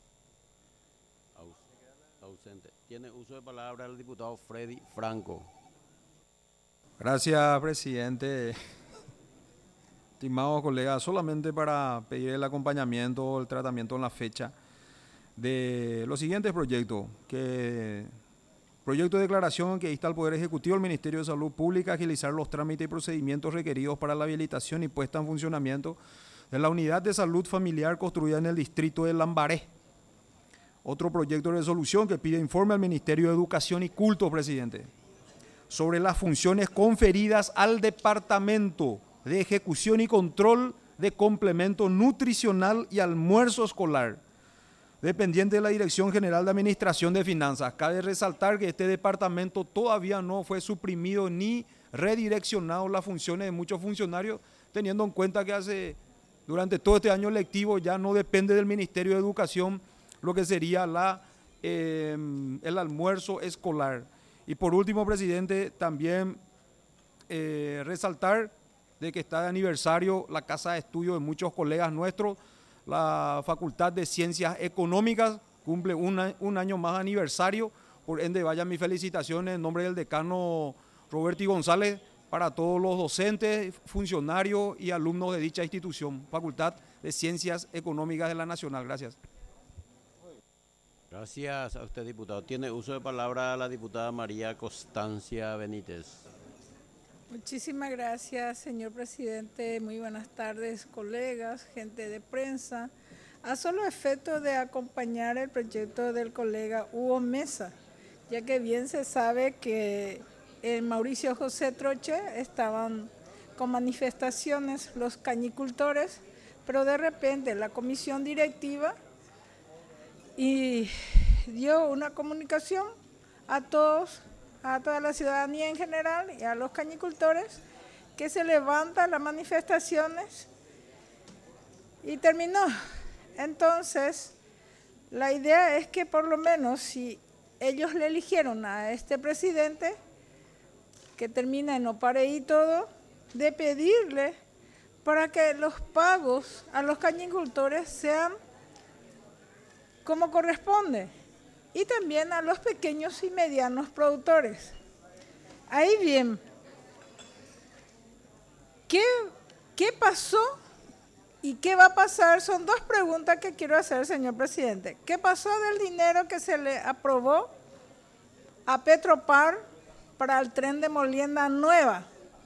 Ausente. Tiene uso de palabra el diputado Freddy Franco. Gracias, presidente. Estimados colegas, solamente para pedir el acompañamiento, el tratamiento en la fecha de los siguientes proyectos. Proyecto de declaración que insta al Poder Ejecutivo al Ministerio de Salud Pública a agilizar los trámites y procedimientos requeridos para la habilitación y puesta en funcionamiento de la unidad de salud familiar construida en el distrito de Lambaré. Otro proyecto de resolución que pide informe al Ministerio de Educación y Culto, presidente, sobre las funciones conferidas al Departamento de Ejecución y Control de Complemento Nutricional y Almuerzo Escolar, dependiente de la Dirección General de Administración de Finanzas. Cabe resaltar que este departamento todavía no fue suprimido ni redireccionado las funciones de muchos funcionarios, teniendo en cuenta que durante todo este año lectivo ya no depende del Ministerio de Educación lo que sería el almuerzo escolar. Y por último, presidente, también resaltar de que está de aniversario la casa de estudio de muchos colegas nuestros, la Facultad de Ciencias Económicas, cumple un año más aniversario, por ende vayan mis felicitaciones en nombre del decano Roberto González para todos los docentes, funcionarios y alumnos de dicha institución, Facultad de Ciencias Económicas de la Nacional. Gracias. Gracias a usted, diputado. Tiene uso de palabra la diputada María Constancia Benítez. Muchísimas gracias, señor presidente. Muy buenas tardes, colegas, gente de prensa. A solo efecto de acompañar el proyecto del colega Hugo Mesa, ya que bien se sabe que en Mauricio José Troche estaban con manifestaciones los cañicultores, pero de repente la comisión directiva y dio una comunicación a todos, a toda la ciudadanía en general y a los cañicultores que se levantan las manifestaciones y terminó. Entonces, la idea es que por lo menos si ellos le eligieron a este presidente, que termina en no pare y todo, de pedirle para que los pagos a los cañicultores sean como corresponde y también a los pequeños y medianos productores. Ahí bien, ¿qué pasó y qué va a pasar? Son dos preguntas que quiero hacer, señor presidente. ¿Qué pasó del dinero que se le aprobó a Petropar para el tren de Molienda Nueva?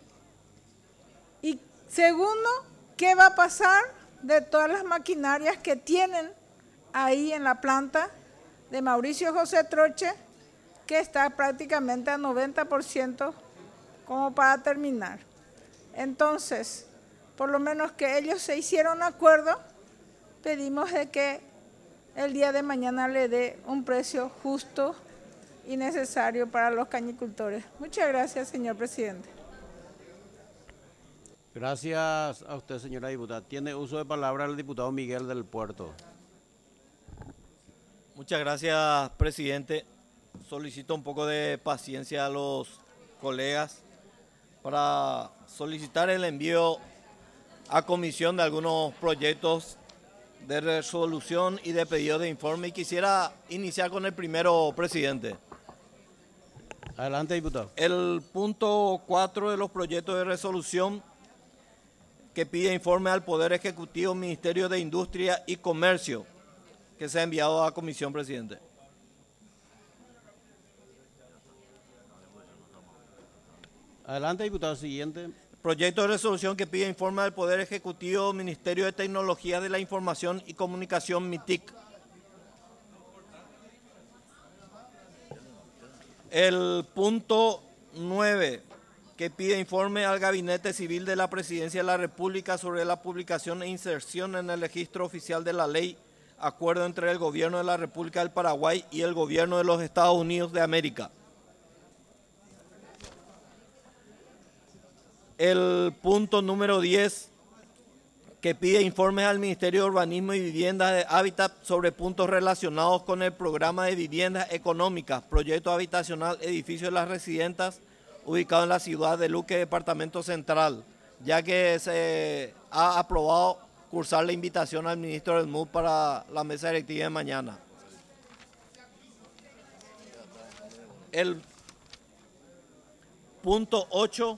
Y segundo, ¿qué va a pasar de todas las maquinarias que tienen ahí en la planta de Mauricio José Troche, que está prácticamente a 90% como para terminar? Entonces, por lo menos que ellos se hicieron acuerdo, pedimos de que el día de mañana le dé un precio justo y necesario para los cañicultores. Muchas gracias, señor presidente. Gracias a usted, señora diputada. Tiene uso de palabra el diputado Miguel del Puerto. Muchas gracias, presidente. Solicito un poco de paciencia a los colegas para solicitar el envío a comisión de algunos proyectos de resolución y de pedido de informe. Y quisiera iniciar con el primero, presidente. Adelante, diputado. El punto 4 de los proyectos de resolución que pide informe al Poder Ejecutivo, Ministerio de Industria y Comercio, que se ha enviado a comisión, presidente. Adelante, diputado. Siguiente. Proyecto de resolución que pide informe al Poder Ejecutivo, Ministerio de Tecnología de la Información y Comunicación, MITIC. El punto 9, que pide informe al Gabinete Civil de la Presidencia de la República sobre la publicación e inserción en el registro oficial de la ley, acuerdo entre el Gobierno de la República del Paraguay y el Gobierno de los Estados Unidos de América. El punto número 10, que pide informes al Ministerio de Urbanismo y Vivienda de Hábitat sobre puntos relacionados con el programa de viviendas económicas, proyecto habitacional, edificio de las residentas, ubicado en la ciudad de Luque, departamento central, ya que se ha aprobado cursar la invitación al ministro del MUD para la mesa directiva de mañana. El punto 8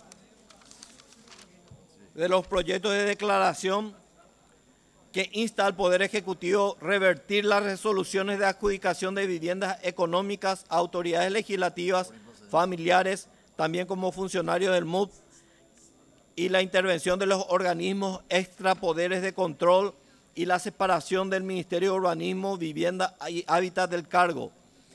de los proyectos de declaración que insta al Poder Ejecutivo revertir las resoluciones de adjudicación de viviendas económicas a autoridades legislativas, familiares, también como funcionarios del MUD, y la intervención de los organismos extrapoderes de control y la separación del Ministerio de Urbanismo, Vivienda y Hábitat del cargo.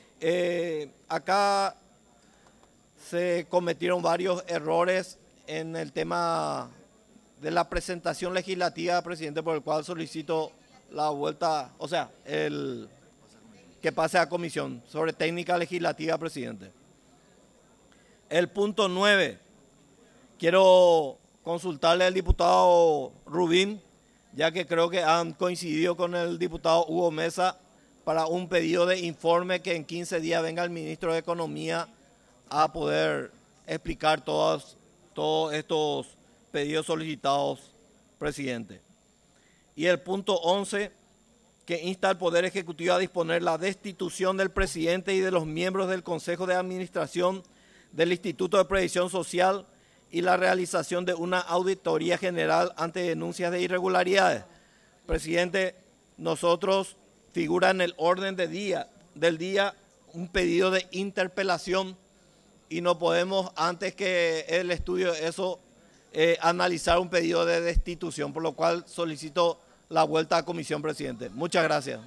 Acá se cometieron varios errores en el tema de la presentación legislativa, presidente, por el cual solicito la vuelta, o sea, que pase a comisión sobre técnica legislativa, presidente. El punto 9, quiero consultarle al diputado Rubín, ya que creo que han coincidido con el diputado Hugo Mesa para un pedido de informe que en 15 días venga el ministro de Economía a poder explicar todos estos pedidos solicitados, presidente. Y el punto 11, que insta al Poder Ejecutivo a disponer la destitución del presidente y de los miembros del Consejo de Administración del Instituto de Previsión Social y la realización de una auditoría general ante denuncias de irregularidades. Presidente, nosotros figura en el orden del día un pedido de interpelación y no podemos, antes que el estudio de eso, analizar un pedido de destitución, por lo cual solicito la vuelta a comisión, presidente. Muchas gracias.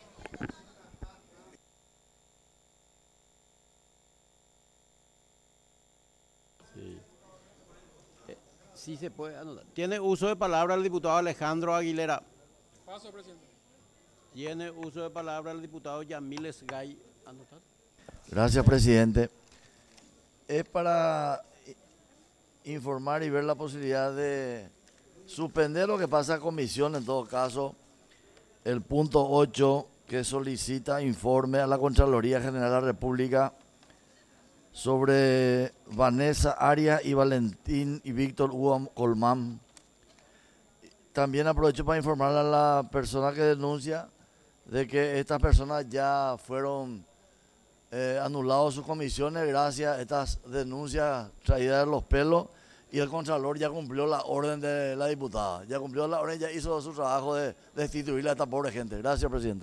Sí se puede anotar. Tiene uso de palabra el diputado Alejandro Aguilera. Paso, presidente. Tiene uso de palabra el diputado Yamiles Gay. ¿Anotar? Gracias, presidente. Es para informar y ver la posibilidad de suspender lo que pasa a comisión, en todo caso, el punto 8, que solicita informe a la Contraloría General de la República sobre Vanessa Arias y Valentín y Víctor Hugo Colmán, también aprovecho para informar a la persona que denuncia de que estas personas ya fueron anulados sus comisiones gracias a estas denuncias traídas de los pelos, y el Contralor ya cumplió la orden de la diputada. Ya cumplió la orden, ya hizo su trabajo de destituirle a esta pobre gente. Gracias, presidente.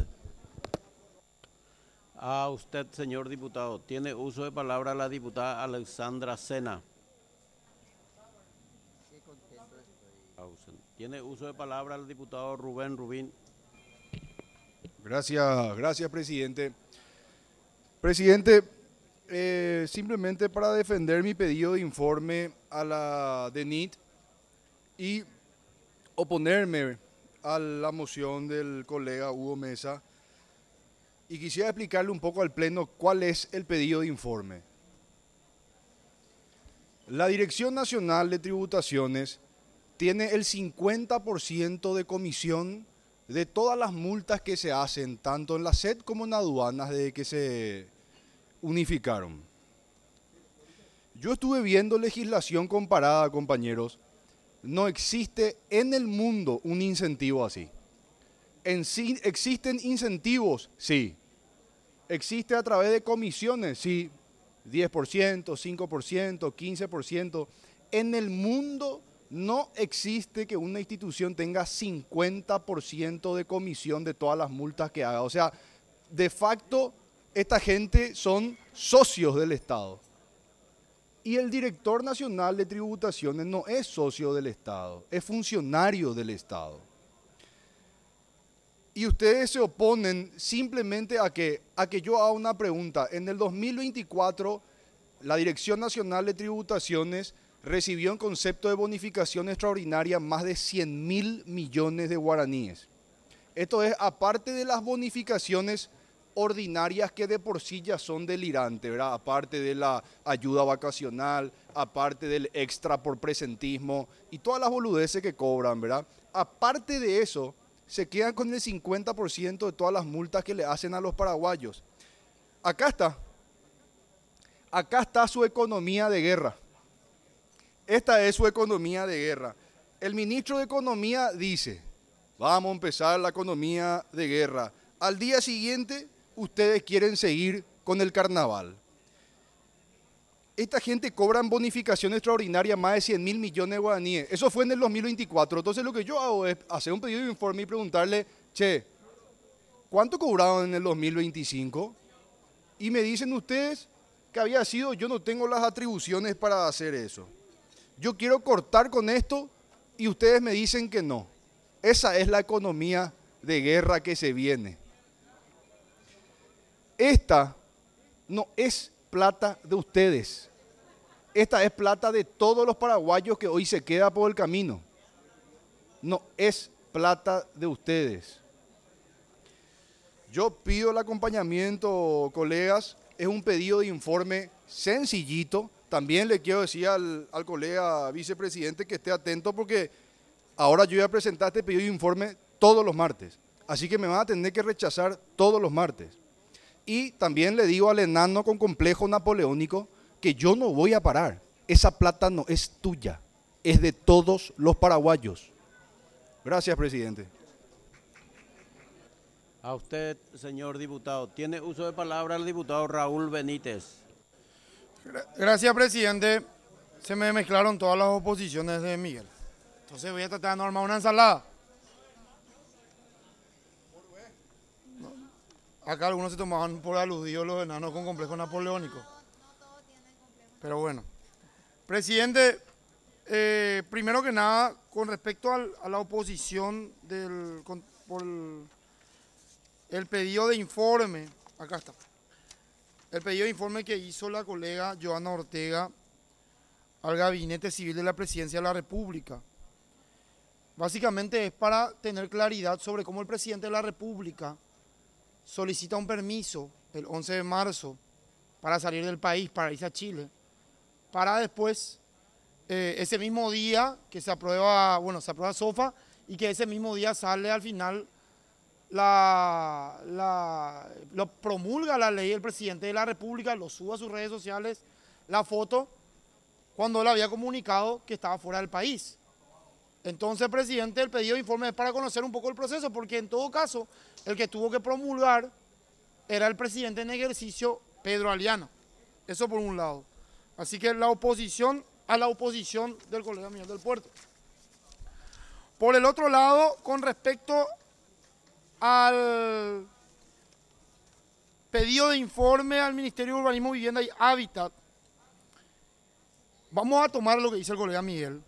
A usted, señor diputado. Tiene uso de palabra la diputada Alexandra Sena. Tiene uso de palabra el diputado Rubén Rubín. Gracias, presidente. Presidente, simplemente para defender mi pedido de informe a la DENIT y oponerme a la moción del colega Hugo Mesa, y quisiera explicarle un poco al Pleno cuál es el pedido de informe. La Dirección Nacional de Tributaciones tiene el 50% de comisión de todas las multas que se hacen, tanto en la SED como en aduanas, desde que se unificaron. Yo estuve viendo legislación comparada, compañeros. No existe en el mundo un incentivo así. ¿Existen incentivos? Sí. ¿Existe a través de comisiones? Sí. 10%, 5%, 15%. En el mundo no existe que una institución tenga 50% de comisión de todas las multas que haga. O sea, de facto, esta gente son socios del Estado. Y el director nacional de tributaciones no es socio del Estado, es funcionario del Estado. Y ustedes se oponen simplemente a que yo haga una pregunta. En el 2024, la Dirección Nacional de Tributaciones recibió en concepto de bonificación extraordinaria más de 100.000 millones de guaraníes. Esto es aparte de las bonificaciones ordinarias que de por sí ya son delirantes, ¿verdad? Aparte de la ayuda vacacional, aparte del extra por presentismo y todas las boludeces que cobran, ¿verdad? Aparte de eso, se quedan con el 50% de todas las multas que le hacen a los paraguayos. Acá está su economía de guerra. Esta es su economía de guerra. El ministro de Economía dice, vamos a empezar la economía de guerra. Al día siguiente, ustedes quieren seguir con el carnaval. Esta gente cobra bonificación extraordinaria más de 100.000 millones de guaraníes. Eso fue en el 2024. Entonces lo que yo hago es hacer un pedido de informe y preguntarle, che, ¿cuánto cobraron en el 2025? Y me dicen ustedes que había sido, yo no tengo las atribuciones para hacer eso. Yo quiero cortar con esto y ustedes me dicen que no. Esa es la economía de guerra que se viene. Esta no es plata de ustedes. Esta es plata de todos los paraguayos que hoy se queda por el camino. No es plata de ustedes. Yo pido el acompañamiento, colegas. Es un pedido de informe sencillito. También le quiero decir al colega vicepresidente que esté atento porque ahora yo voy a presentar este pedido de informe todos los martes. Así que me van a tener que rechazar todos los martes. Y también le digo al enano con complejo napoleónico que yo no voy a parar. Esa plata no es tuya, es de todos los paraguayos. Gracias, presidente. A usted, señor diputado. Tiene uso de palabra el diputado Raúl Benítez. Gracias, presidente. Se me mezclaron todas las oposiciones de Miguel. Entonces voy a tratar de armar una ensalada. Acá algunos se tomaban por aludido los enanos con complejo napoleónico. Pero bueno. Presidente, primero que nada, con respecto a la oposición por el pedido de informe, acá está. El pedido de informe que hizo la colega Joana Ortega al Gabinete Civil de la Presidencia de la República. Básicamente es para tener claridad sobre cómo el presidente de la República solicita un permiso el 11 de marzo para salir del país, para irse a Chile, para después, ese mismo día que se aprueba SOFA y que ese mismo día sale al final lo promulga la ley el presidente de la República, lo sube a sus redes sociales, la foto, cuando él había comunicado que estaba fuera del país. Entonces, presidente, el pedido de informe es para conocer un poco el proceso, porque en todo caso, el que tuvo que promulgar era el presidente en ejercicio, Pedro Aliana. Eso por un lado. Así que la oposición a la oposición del colega Miguel del Puerto. Por el otro lado, con respecto al pedido de informe al Ministerio de Urbanismo, Vivienda y Hábitat, vamos a tomar lo que dice el colega Miguel.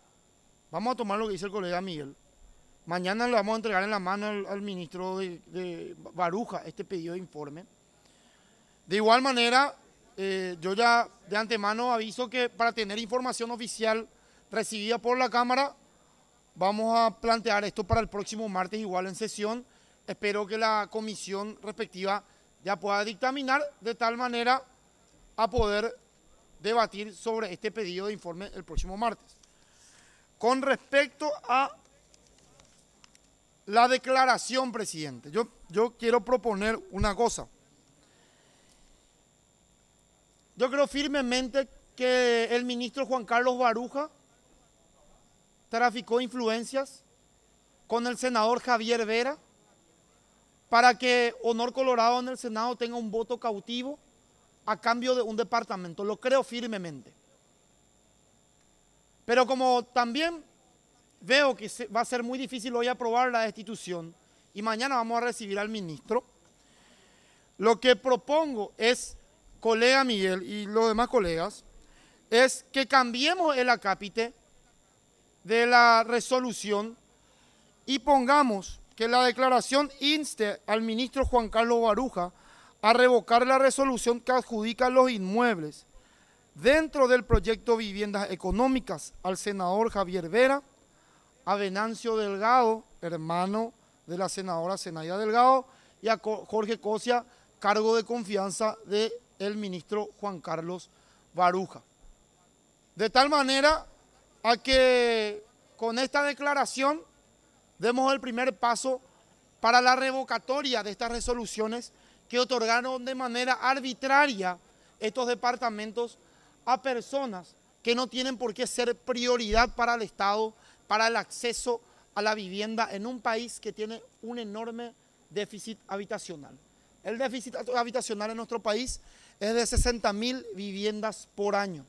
Mañana le vamos a entregar en la mano al ministro de Baruja este pedido de informe. De igual manera, yo ya de antemano aviso que para tener información oficial recibida por la Cámara, vamos a plantear esto para el próximo martes igual en sesión. Espero que la comisión respectiva ya pueda dictaminar de tal manera a poder debatir sobre este pedido de informe el próximo martes. Con respecto a la declaración, presidente, yo quiero proponer una cosa. Yo creo firmemente que el ministro Juan Carlos Baruja traficó influencias con el senador Javier Vera para que Honor Colorado en el Senado tenga un voto cautivo a cambio de un departamento. Lo creo firmemente. Pero como también veo que va a ser muy difícil hoy aprobar la destitución y mañana vamos a recibir al ministro, lo que propongo es, colega Miguel y los demás colegas, es que cambiemos el acápite de la resolución y pongamos que la declaración inste al ministro Juan Carlos Baruja a revocar la resolución que adjudica los inmuebles dentro del proyecto Viviendas Económicas al senador Javier Vera, a Venancio Delgado, hermano de la senadora Zenaida Delgado, y a Jorge Cosia, cargo de confianza del ministro Juan Carlos Baruja. De tal manera a que con esta declaración demos el primer paso para la revocatoria de estas resoluciones que otorgaron de manera arbitraria estos departamentos a personas que no tienen por qué ser prioridad para el Estado, para el acceso a la vivienda en un país que tiene un enorme déficit habitacional. El déficit habitacional en nuestro país es de 60.000 viviendas por año.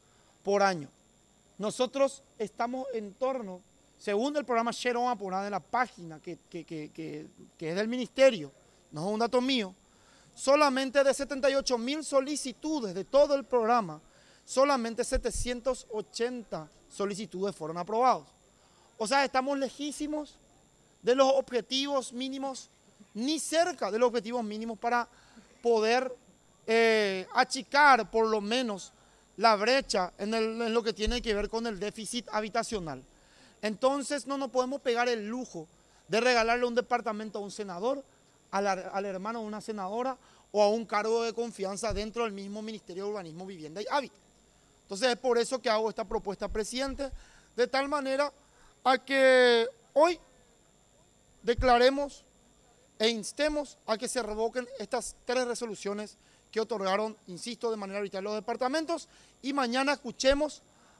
Nosotros estamos en torno, según el programa Sharon Apurá de la página que es del ministerio, no es un dato mío, solamente de 78.000 solicitudes de todo el programa, solamente 780 solicitudes fueron aprobadas. O sea, estamos lejísimos de los objetivos mínimos, ni cerca de los objetivos mínimos para poder achicar por lo menos la brecha en lo que tiene que ver con el déficit habitacional. Entonces no nos podemos pegar el lujo de regalarle un departamento a un senador, al hermano de una senadora o a un cargo de confianza dentro del mismo Ministerio de Urbanismo, Vivienda y Hábitat. Entonces es por eso que hago esta propuesta, presidente, de tal manera a que hoy declaremos e instemos a que se revoquen estas 3 resoluciones que otorgaron, insisto, de manera arbitraria los departamentos, y mañana escuchemos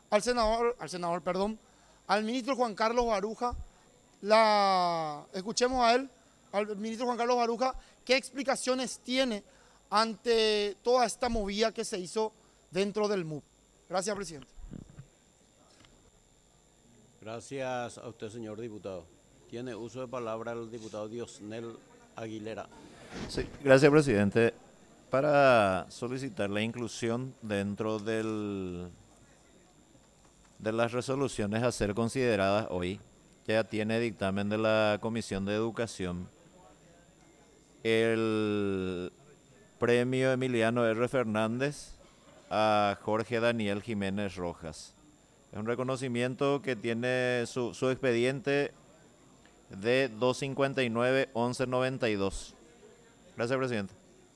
al ministro Juan Carlos Baruja, escuchemos a él, al ministro Juan Carlos Baruja, qué explicaciones tiene ante toda esta movida que se hizo dentro del MUP. Gracias, presidente. Gracias a usted, señor diputado. Tiene uso de palabra el diputado Diosnel Aguilera. Sí, gracias, presidente. Para solicitar la inclusión dentro de las resoluciones a ser consideradas hoy, ya tiene dictamen de la Comisión de Educación, el premio Emiliano R. Fernández a Jorge Daniel Jiménez Rojas. Es un reconocimiento que tiene su expediente de 259-1192. Gracias, presidente.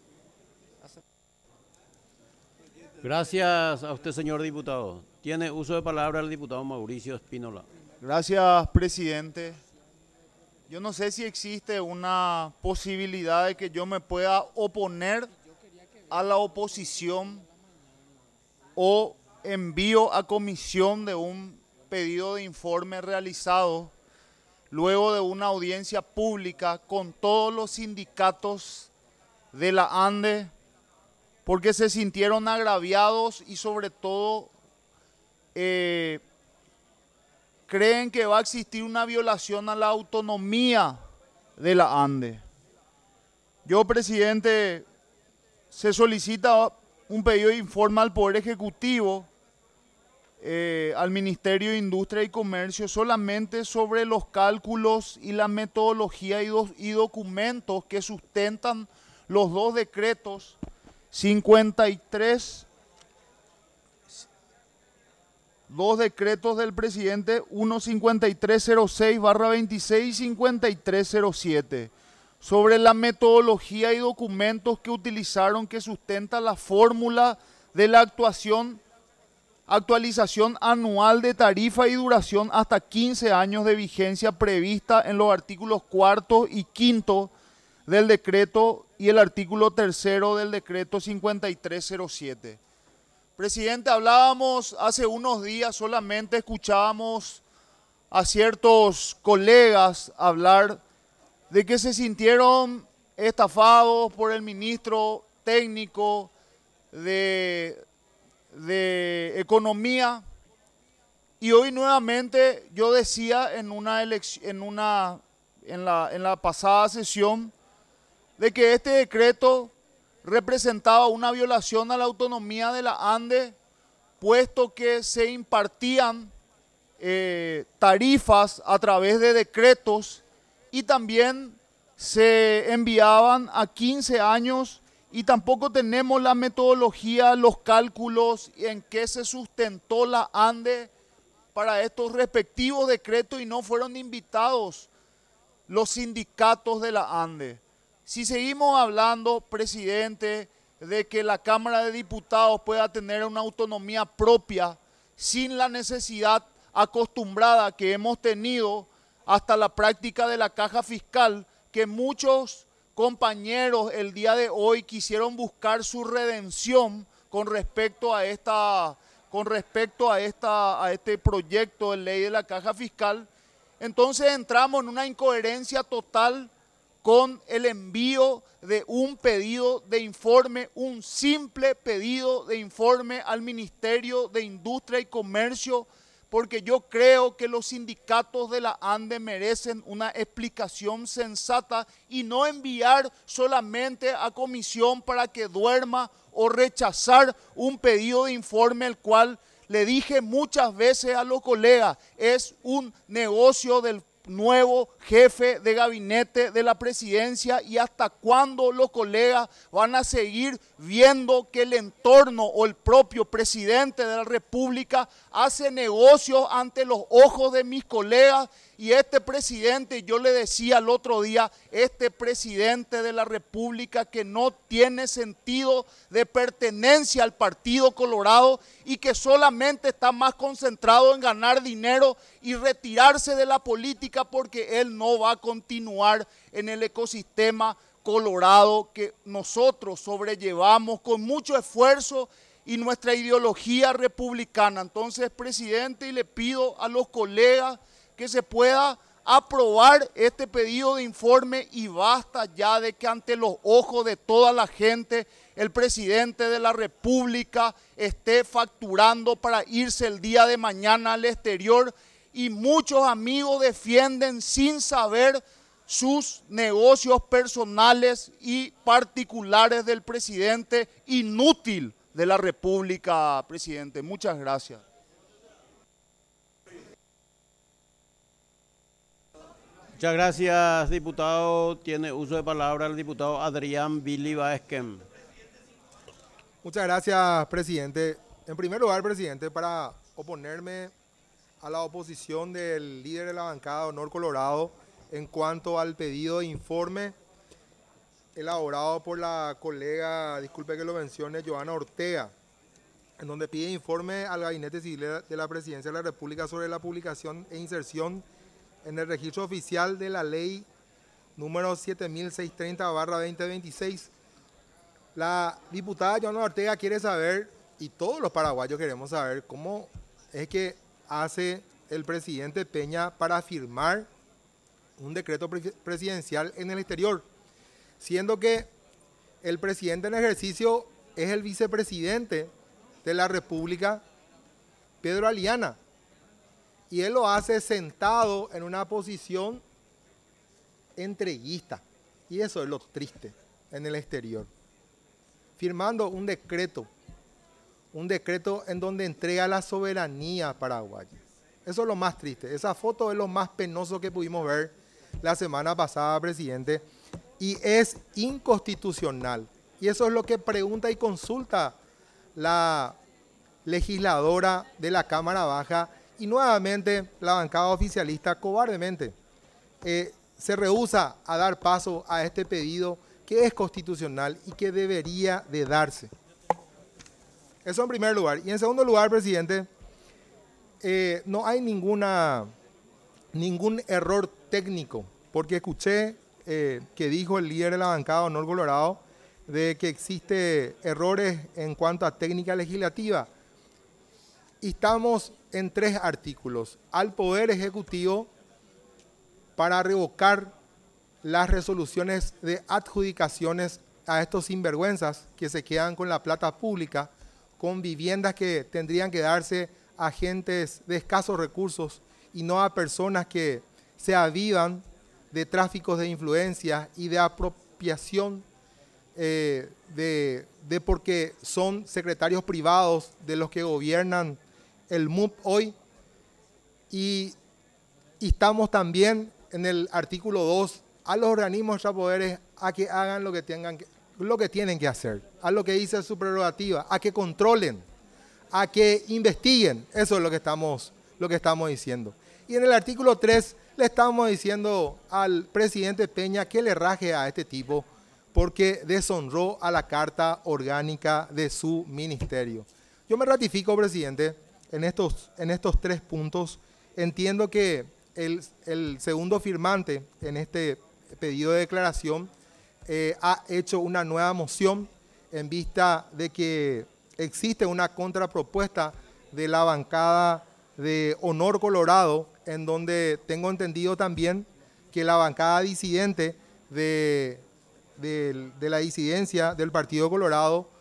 Gracias a usted, señor diputado. Tiene uso de palabra el diputado Mauricio Espínola. Gracias, presidente. Yo no sé si existe una posibilidad de que yo me pueda oponer a la oposición o envío a comisión de un pedido de informe realizado luego de una audiencia pública con todos los sindicatos de la ANDE, porque se sintieron agraviados y sobre todo creen que va a existir una violación a la autonomía de la ANDE. Yo, presidente, se solicita un pedido de informe al Poder Ejecutivo, al Ministerio de Industria y Comercio, solamente sobre los cálculos y la metodología y documentos que sustentan los dos decretos 53, dos decretos del presidente, 15306/26 y 5307, sobre la metodología y documentos que utilizaron que sustenta la fórmula de la actualización anual de tarifa y duración hasta 15 años de vigencia prevista en los artículos 4 y 5 del decreto y el artículo 3 del decreto 5307. Presidente, hablábamos hace unos días, solamente escuchábamos a ciertos colegas hablar de que se sintieron estafados por el ministro técnico de Economía, y hoy nuevamente yo decía en la pasada sesión de que este decreto representaba una violación a la autonomía de la ANDE, puesto que se impartían tarifas a través de decretos y también se enviaban a 15 años y tampoco tenemos la metodología, los cálculos en que se sustentó la ANDE para estos respectivos decretos y no fueron invitados los sindicatos de la ANDE. Si seguimos hablando, presidente, de que la Cámara de Diputados pueda tener una autonomía propia sin la necesidad acostumbrada que hemos tenido hasta la práctica de la caja fiscal, que muchos compañeros el día de hoy quisieron buscar su redención con respecto a este proyecto de ley de la caja fiscal, entonces entramos en una incoherencia total con el envío de un pedido de informe, un simple pedido de informe al Ministerio de Industria y Comercio, porque yo creo que los sindicatos de la ANDE merecen una explicación sensata y no enviar solamente a comisión para que duerma o rechazar un pedido de informe, el cual le dije muchas veces a los colegas, es un negocio del nuevo jefe de gabinete de la presidencia, y hasta cuándo los colegas van a seguir viendo que el entorno o el propio presidente de la República hace negocios ante los ojos de mis colegas. Y este presidente, yo le decía el otro día, este presidente de la República que no tiene sentido de pertenencia al Partido Colorado y que solamente está más concentrado en ganar dinero y retirarse de la política, porque él no va a continuar en el ecosistema colorado que nosotros sobrellevamos con mucho esfuerzo y nuestra ideología republicana. Entonces, presidente, y le pido a los colegas que se pueda aprobar este pedido de informe y basta ya de que ante los ojos de toda la gente el presidente de la República esté facturando para irse el día de mañana al exterior, y muchos amigos defienden sin saber sus negocios personales y particulares del presidente inútil de la República, presidente. Muchas gracias. Muchas gracias, diputado. Tiene uso de palabra el diputado Adrián Billy Baesquem. Muchas gracias, presidente. En primer lugar, presidente, para oponerme a la oposición del líder de la bancada Honor Colorado en cuanto al pedido de informe elaborado por la colega, disculpe que lo mencione, Joana Ortega, en donde pide informe al Gabinete Civil de la Presidencia de la República sobre la publicación e inserción en el registro oficial de la ley número 7630/2026. La diputada Joana Ortega quiere saber, y todos los paraguayos queremos saber, cómo es que hace el presidente Peña para firmar un decreto presidencial en el exterior, siendo que el presidente en ejercicio es el vicepresidente de la República, Pedro Aliana, y él lo hace sentado en una posición entreguista, y eso es lo triste en el exterior, firmando un decreto en donde entrega la soberanía paraguaya. Eso es lo más triste, esa foto es lo más penoso que pudimos ver la semana pasada, presidente, y es inconstitucional. Y eso es lo que pregunta y consulta la legisladora de la Cámara Baja, y nuevamente la bancada oficialista cobardemente se rehúsa a dar paso a este pedido que es constitucional y que debería de darse. Eso en primer lugar. Y en segundo lugar, presidente, no hay ningún error técnico, porque escuché que dijo el líder de la bancada, Honor Colorado, de que existe errores en cuanto a técnica legislativa. Y estamos en 3 artículos. Al Poder Ejecutivo para revocar las resoluciones de adjudicaciones a estos sinvergüenzas que se quedan con la plata pública, con viviendas que tendrían que darse a gentes de escasos recursos y no a personas que se avivan de tráficos de influencias y de apropiación de porque son secretarios privados de los que gobiernan el MUP hoy. Y estamos también en el artículo 2 a los organismos extrapoderes a que hagan lo que tienen que hacer, a lo que dice su prerrogativa, a que controlen, a que investiguen. Eso es lo que estamos diciendo. Y en el artículo 3 le estamos diciendo al presidente Peña que le raje a este tipo porque deshonró a la carta orgánica de su ministerio. Yo me ratifico, presidente, en estos 3 puntos. Entiendo que el segundo firmante en este pedido de declaración ha hecho una nueva moción en vista de que existe una contrapropuesta de la bancada de Honor Colorado, en donde tengo entendido también que la bancada disidente de la disidencia del Partido Colorado,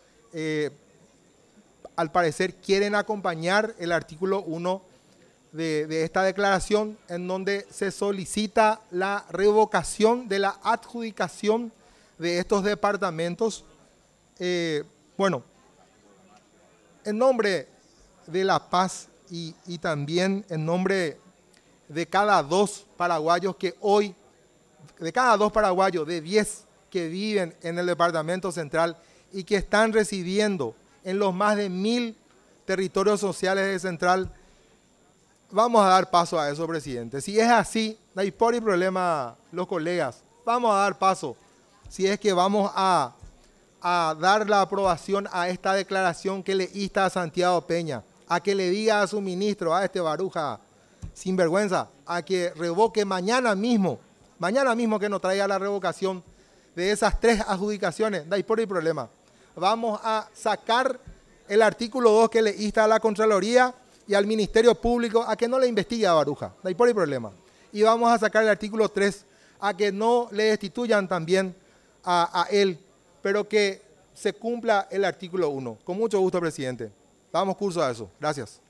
al parecer quieren acompañar el artículo 1 de esta declaración, en donde se solicita la revocación de la adjudicación de estos departamentos. Bueno, en nombre de la paz y también en nombre de cada 2 paraguayos que hoy, de cada 2 paraguayos de 10 que viven en el departamento central y que están residiendo en los más de 1000 territorios sociales de Central, vamos a dar paso a eso, presidente. Si es así, no hay por problema, los colegas, vamos a dar paso. Si es que vamos a dar la aprobación a esta declaración que le insta a Santiago Peña, a que le diga a su ministro, a este Baruja sinvergüenza, a que revoque mañana mismo que nos traiga la revocación de esas 3 adjudicaciones, no hay por problema. Vamos a sacar el artículo 2 que le insta a la Contraloría y al Ministerio Público a que no le investigue a Baruja, no hay por problema. Y vamos a sacar el artículo 3 a que no le destituyan también a él, pero que se cumpla el artículo 1. Con mucho gusto, presidente. Damos curso a eso. Gracias.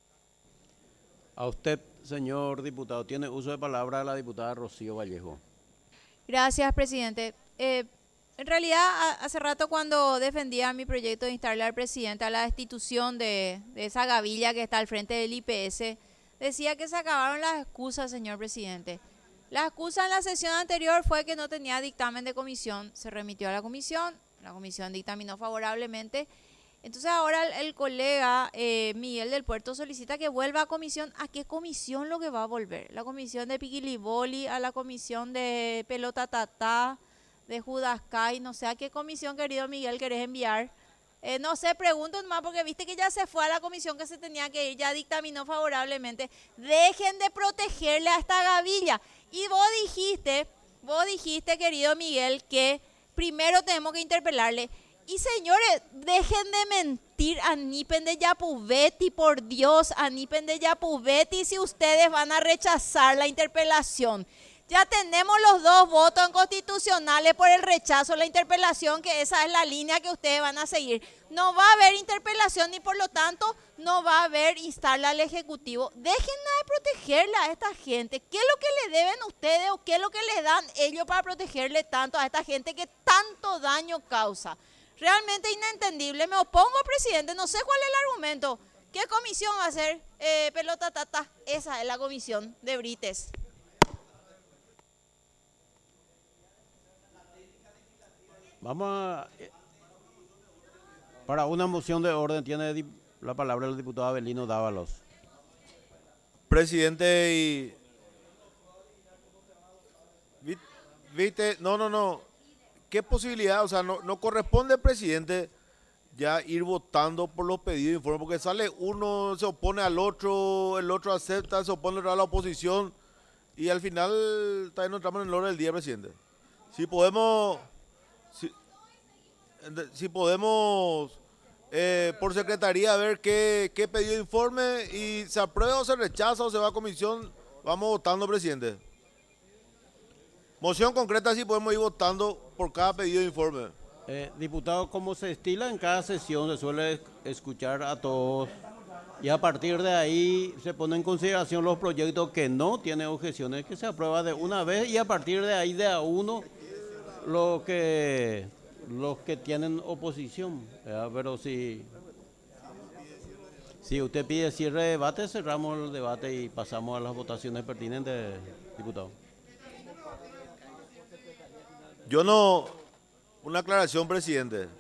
A usted, señor diputado, tiene uso de palabra la diputada Rocío Vallejo. Gracias, presidente. En realidad, hace rato cuando defendía mi proyecto de instarle al presidente a la destitución de esa gavilla que está al frente del IPS, decía que se acabaron las excusas, señor presidente. La excusa en la sesión anterior fue que no tenía dictamen de comisión, se remitió a la comisión dictaminó favorablemente. Entonces ahora el colega Miguel del Puerto solicita que vuelva a comisión. ¿A qué comisión lo que va a volver? ¿La comisión de Piquiliboli, a la comisión de Pelota Tatá, de Judascay? No sé a qué comisión, querido Miguel, querés enviar. No sé, pregunto nomás porque viste que ya se fue a la comisión que se tenía que ir, ya dictaminó favorablemente. Dejen de protegerle a esta gavilla. Y vos dijiste, querido Miguel, que primero tenemos que interpelarle. Y señores, dejen de mentir, anipen de Yapubeti, por Dios, anipen de Yapubeti si ustedes van a rechazar la interpelación. Ya tenemos los 2 votos inconstitucionales por el rechazo a la interpelación, que esa es la línea que ustedes van a seguir. No va a haber interpelación y por lo tanto no va a haber instarla al Ejecutivo. Dejen de protegerla a esta gente. ¿Qué es lo que le deben ustedes o qué es lo que le dan ellos para protegerle tanto a esta gente que tanto daño causa? Realmente inentendible. Me opongo, presidente. No sé cuál es el argumento. ¿Qué comisión va a hacer? Pelota tata. Esa es la comisión de Brites. Para una moción de orden tiene la palabra el diputado Avelino Dávalos. Presidente, y viste, no. ¿Qué posibilidad? O sea, no corresponde al presidente ya ir votando por los pedidos de informe, porque sale uno, se opone al otro, el otro acepta, se opone a la oposición, y al final también no entramos en el orden del día, presidente. Si podemos por secretaría ver qué pedido de informe, y se aprueba o se rechaza o se va a comisión, vamos votando, presidente. Moción concreta, si podemos ir votando por cada pedido de informe. Diputado, como se estila en cada sesión, se suele escuchar a todos y a partir de ahí se pone en consideración los proyectos que no tienen objeciones, que se aprueba de una vez, y a partir de ahí de a uno los que tienen oposición. Pero si usted pide cierre de debate, cerramos el debate y pasamos a las votaciones pertinentes, diputado. Una aclaración, presidente.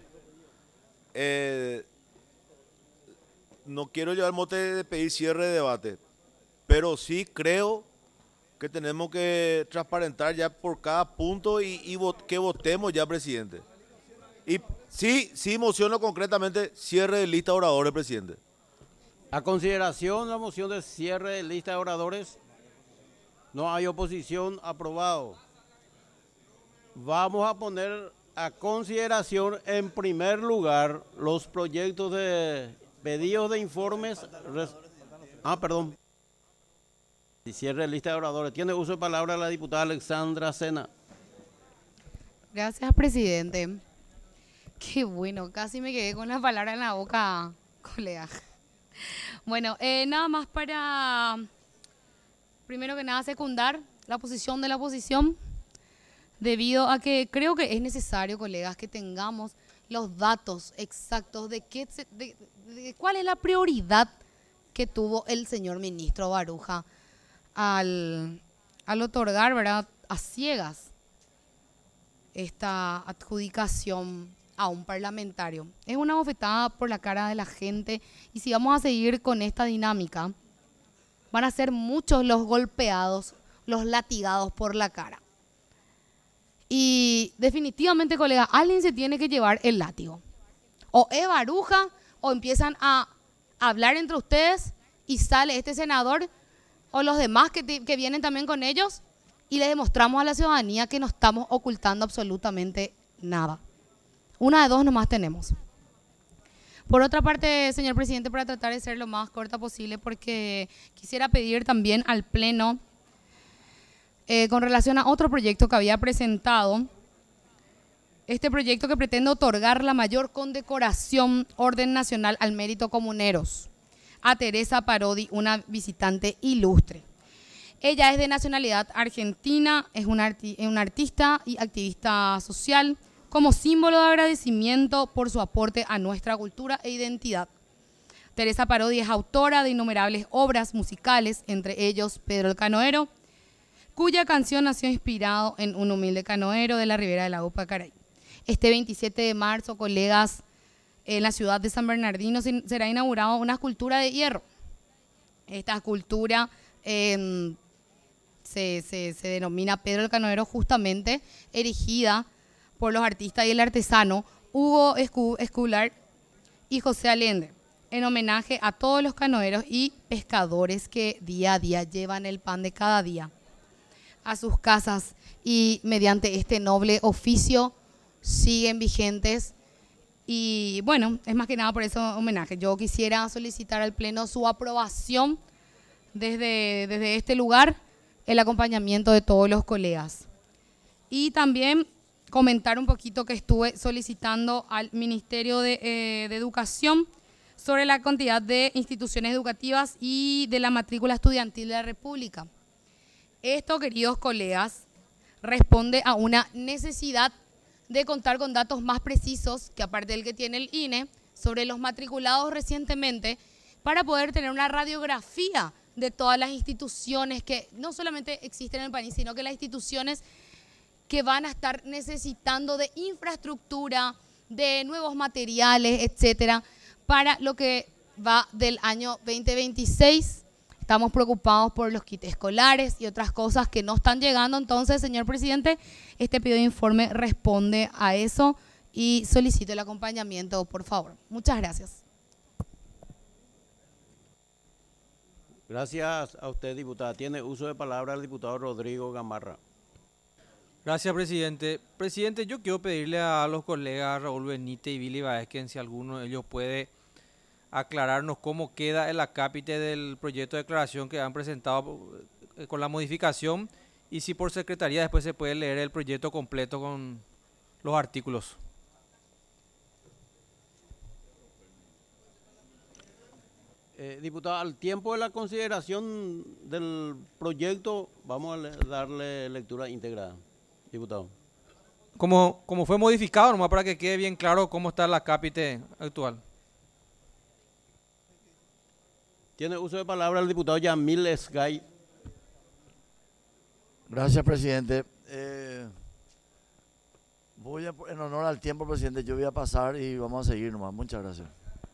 No quiero llevar mote de pedir cierre de debate, pero sí creo que tenemos que transparentar ya por cada punto y que votemos ya, presidente. Y sí mociono concretamente cierre de lista de oradores, presidente. A consideración la moción de cierre de lista de oradores. No hay oposición, aprobado. Vamos a poner a consideración en primer lugar los proyectos de pedidos de informes. Y cierre de lista de oradores. Tiene uso de palabra la diputada Alexandra Sena. Gracias, presidente. Qué bueno, casi me quedé con la palabra en la boca, colega. Bueno, nada más para, primero que nada, secundar la posición de la oposición, debido a que creo que es necesario, colegas, que tengamos los datos exactos de cuál es la prioridad que tuvo el señor ministro Baruja al otorgar, ¿verdad?, a ciegas esta adjudicación a un parlamentario. Es una bofetada por la cara de la gente, y si vamos a seguir con esta dinámica, van a ser muchos los golpeados, los latigados por la cara. Y definitivamente, colega, alguien se tiene que llevar el látigo. O es Baruja, o empiezan a hablar entre ustedes y sale este senador o los demás que vienen también con ellos, y le demostramos a la ciudadanía que no estamos ocultando absolutamente nada. Una de dos nomás tenemos. Por otra parte, señor presidente, para tratar de ser lo más corta posible, porque quisiera pedir también al Pleno, con relación a otro proyecto que había presentado, este proyecto que pretende otorgar la mayor condecoración Orden Nacional al Mérito Comuneros a Teresa Parodi, una visitante ilustre. Ella es de nacionalidad argentina, es una artista y activista social, como símbolo de agradecimiento por su aporte a nuestra cultura e identidad. Teresa Parodi es autora de innumerables obras musicales, entre ellos Pedro el Canoero, cuya canción nació inspirado en un humilde canoero de la ribera del lago Pacaray. Este 27 de marzo, colegas, en la ciudad de San Bernardino será inaugurada una escultura de hierro. Esta escultura se denomina Pedro el Canoero, justamente erigida por los artistas y el artesano Hugo Escular y José Allende, en homenaje a todos los canoeros y pescadores que día a día llevan el pan de cada día a sus casas, y mediante este noble oficio siguen vigentes Y bueno, es más que nada por ese homenaje. Yo quisiera solicitar al Pleno su aprobación desde este lugar, el acompañamiento de todos los colegas. Y también comentar un poquito que estuve solicitando al Ministerio de Educación sobre la cantidad de instituciones educativas y de la matrícula estudiantil de la República. Esto, queridos colegas, responde a una necesidad de contar con datos más precisos, que aparte del que tiene el INE, sobre los matriculados recientemente, para poder tener una radiografía de todas las instituciones que no solamente existen en el país, sino que las instituciones que van a estar necesitando de infraestructura, de nuevos materiales, etcétera, para lo que va del año 2026. Estamos preocupados por los kits escolares y otras cosas que no están llegando. Entonces, señor presidente, este pedido de informe responde a eso y solicito el acompañamiento, por favor. Muchas gracias. Gracias a usted, diputada. Tiene uso de palabra el diputado Rodrigo Gamarra. Gracias, presidente. Presidente, yo quiero pedirle a los colegas Raúl Benítez y Billy Baezken si alguno de ellos puede aclararnos cómo queda el acápite del proyecto de declaración que han presentado con la modificación y si por secretaría después se puede leer el proyecto completo con los artículos. Diputado, al tiempo de la consideración del proyecto, vamos a darle lectura íntegra, diputado. Como fue modificado, nomás para que quede bien claro cómo está el acápite actual. Tiene uso de palabra el diputado Yamil Esgay. Gracias, presidente. En honor al tiempo, presidente, yo voy a pasar y vamos a seguir nomás. Muchas gracias.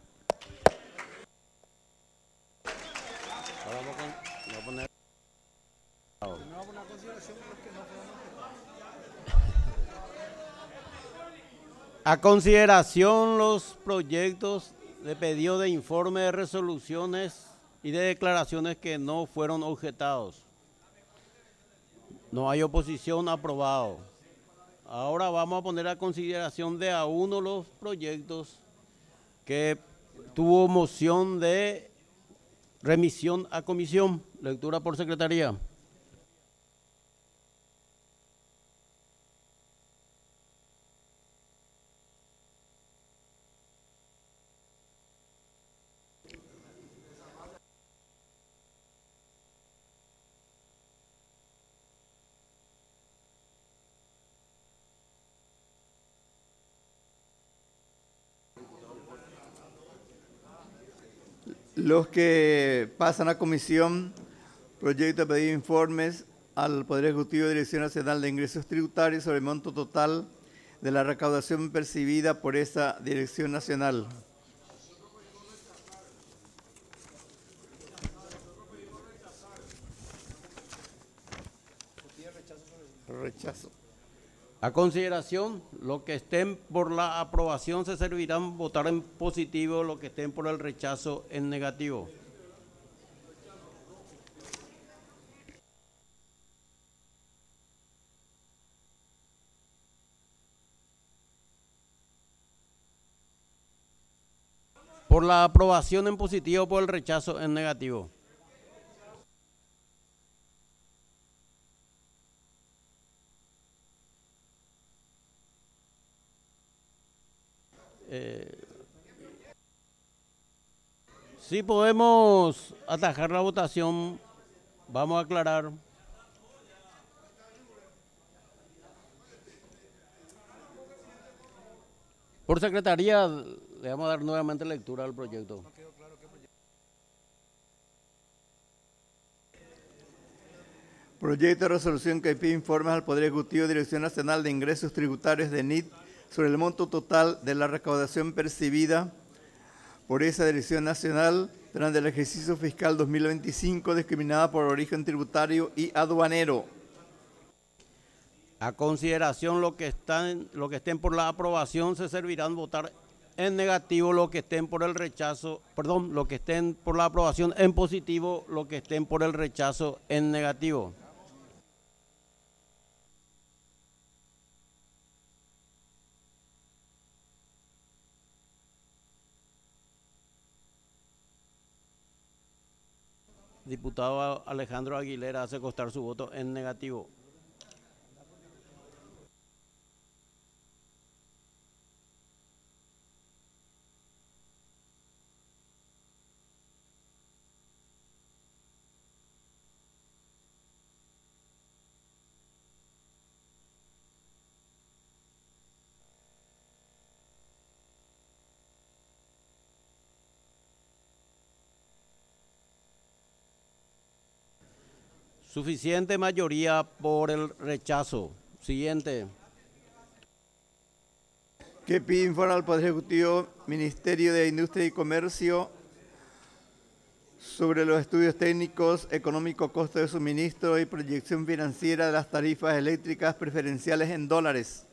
A consideración los proyectos de pedido de informe de resoluciones y de declaraciones que no fueron objetados. No hay oposición, aprobado. Ahora vamos a poner a consideración de a uno los proyectos que tuvo moción de remisión a comisión. Lectura por secretaría. Los que pasan a comisión, proyecto de pedido de informes al Poder Ejecutivo y Dirección Nacional de Ingresos Tributarios sobre el monto total de la recaudación percibida por esa Dirección Nacional. Rechazo. A consideración, los que estén por la aprobación se servirán votar en positivo, los que estén por el rechazo en negativo. Por la aprobación en positivo, por el rechazo en negativo. Si podemos atajar la votación, vamos a aclarar. Por secretaría, le vamos a dar nuevamente lectura al proyecto. Proyecto de resolución que pide informes al Poder Ejecutivo y Dirección Nacional de Ingresos Tributarios de NIT sobre el monto total de la recaudación percibida por esa Dirección Nacional durante el ejercicio fiscal 2025 discriminada por origen tributario y aduanero. A consideración, los que estén por la aprobación se servirán votar en negativo, los que estén por el rechazo, los que estén por la aprobación en positivo, los que estén por el rechazo en negativo. Diputado Alejandro Aguilera hace constar su voto en negativo. Suficiente mayoría por el rechazo. Siguiente. Que pide informe al Poder Ejecutivo, Ministerio de Industria y Comercio, sobre los estudios técnicos, económico, costo de suministro y proyección financiera de las tarifas eléctricas preferenciales en dólares.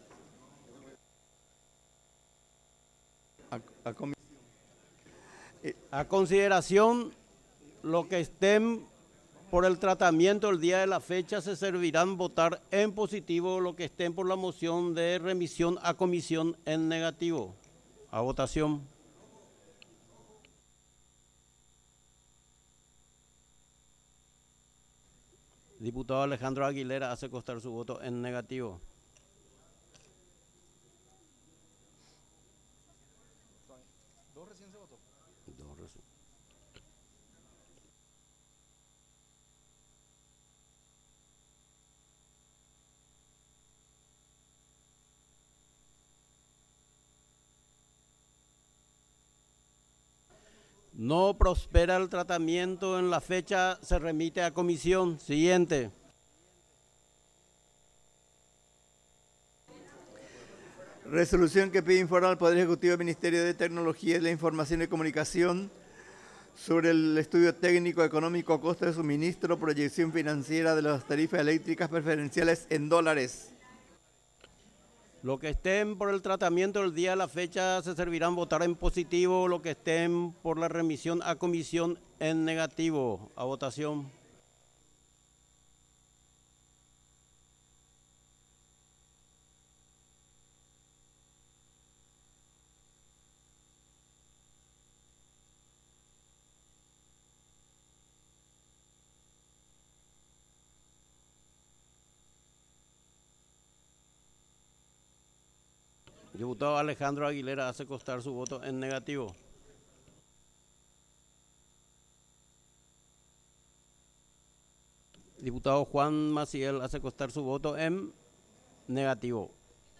A consideración, lo que estén por el tratamiento el día de la fecha se servirán votar en positivo, lo que estén por la moción de remisión a comisión en negativo. A votación. Diputado Alejandro Aguilera hace constar su voto en negativo. Dos recién se votó. No prospera el tratamiento en la fecha, se remite a comisión. Siguiente. Resolución que pide informar al Poder Ejecutivo del Ministerio de Tecnología y la Información y Comunicación sobre el estudio técnico, económico, costo de suministro, proyección financiera de las tarifas eléctricas preferenciales en dólares. Lo que estén por el tratamiento del día de la fecha se servirán votar en positivo, lo que estén por la remisión a comisión en negativo. A votación. Diputado Alejandro Aguilera hace constar su voto en negativo. Diputado Juan Maciel hace constar su voto en negativo.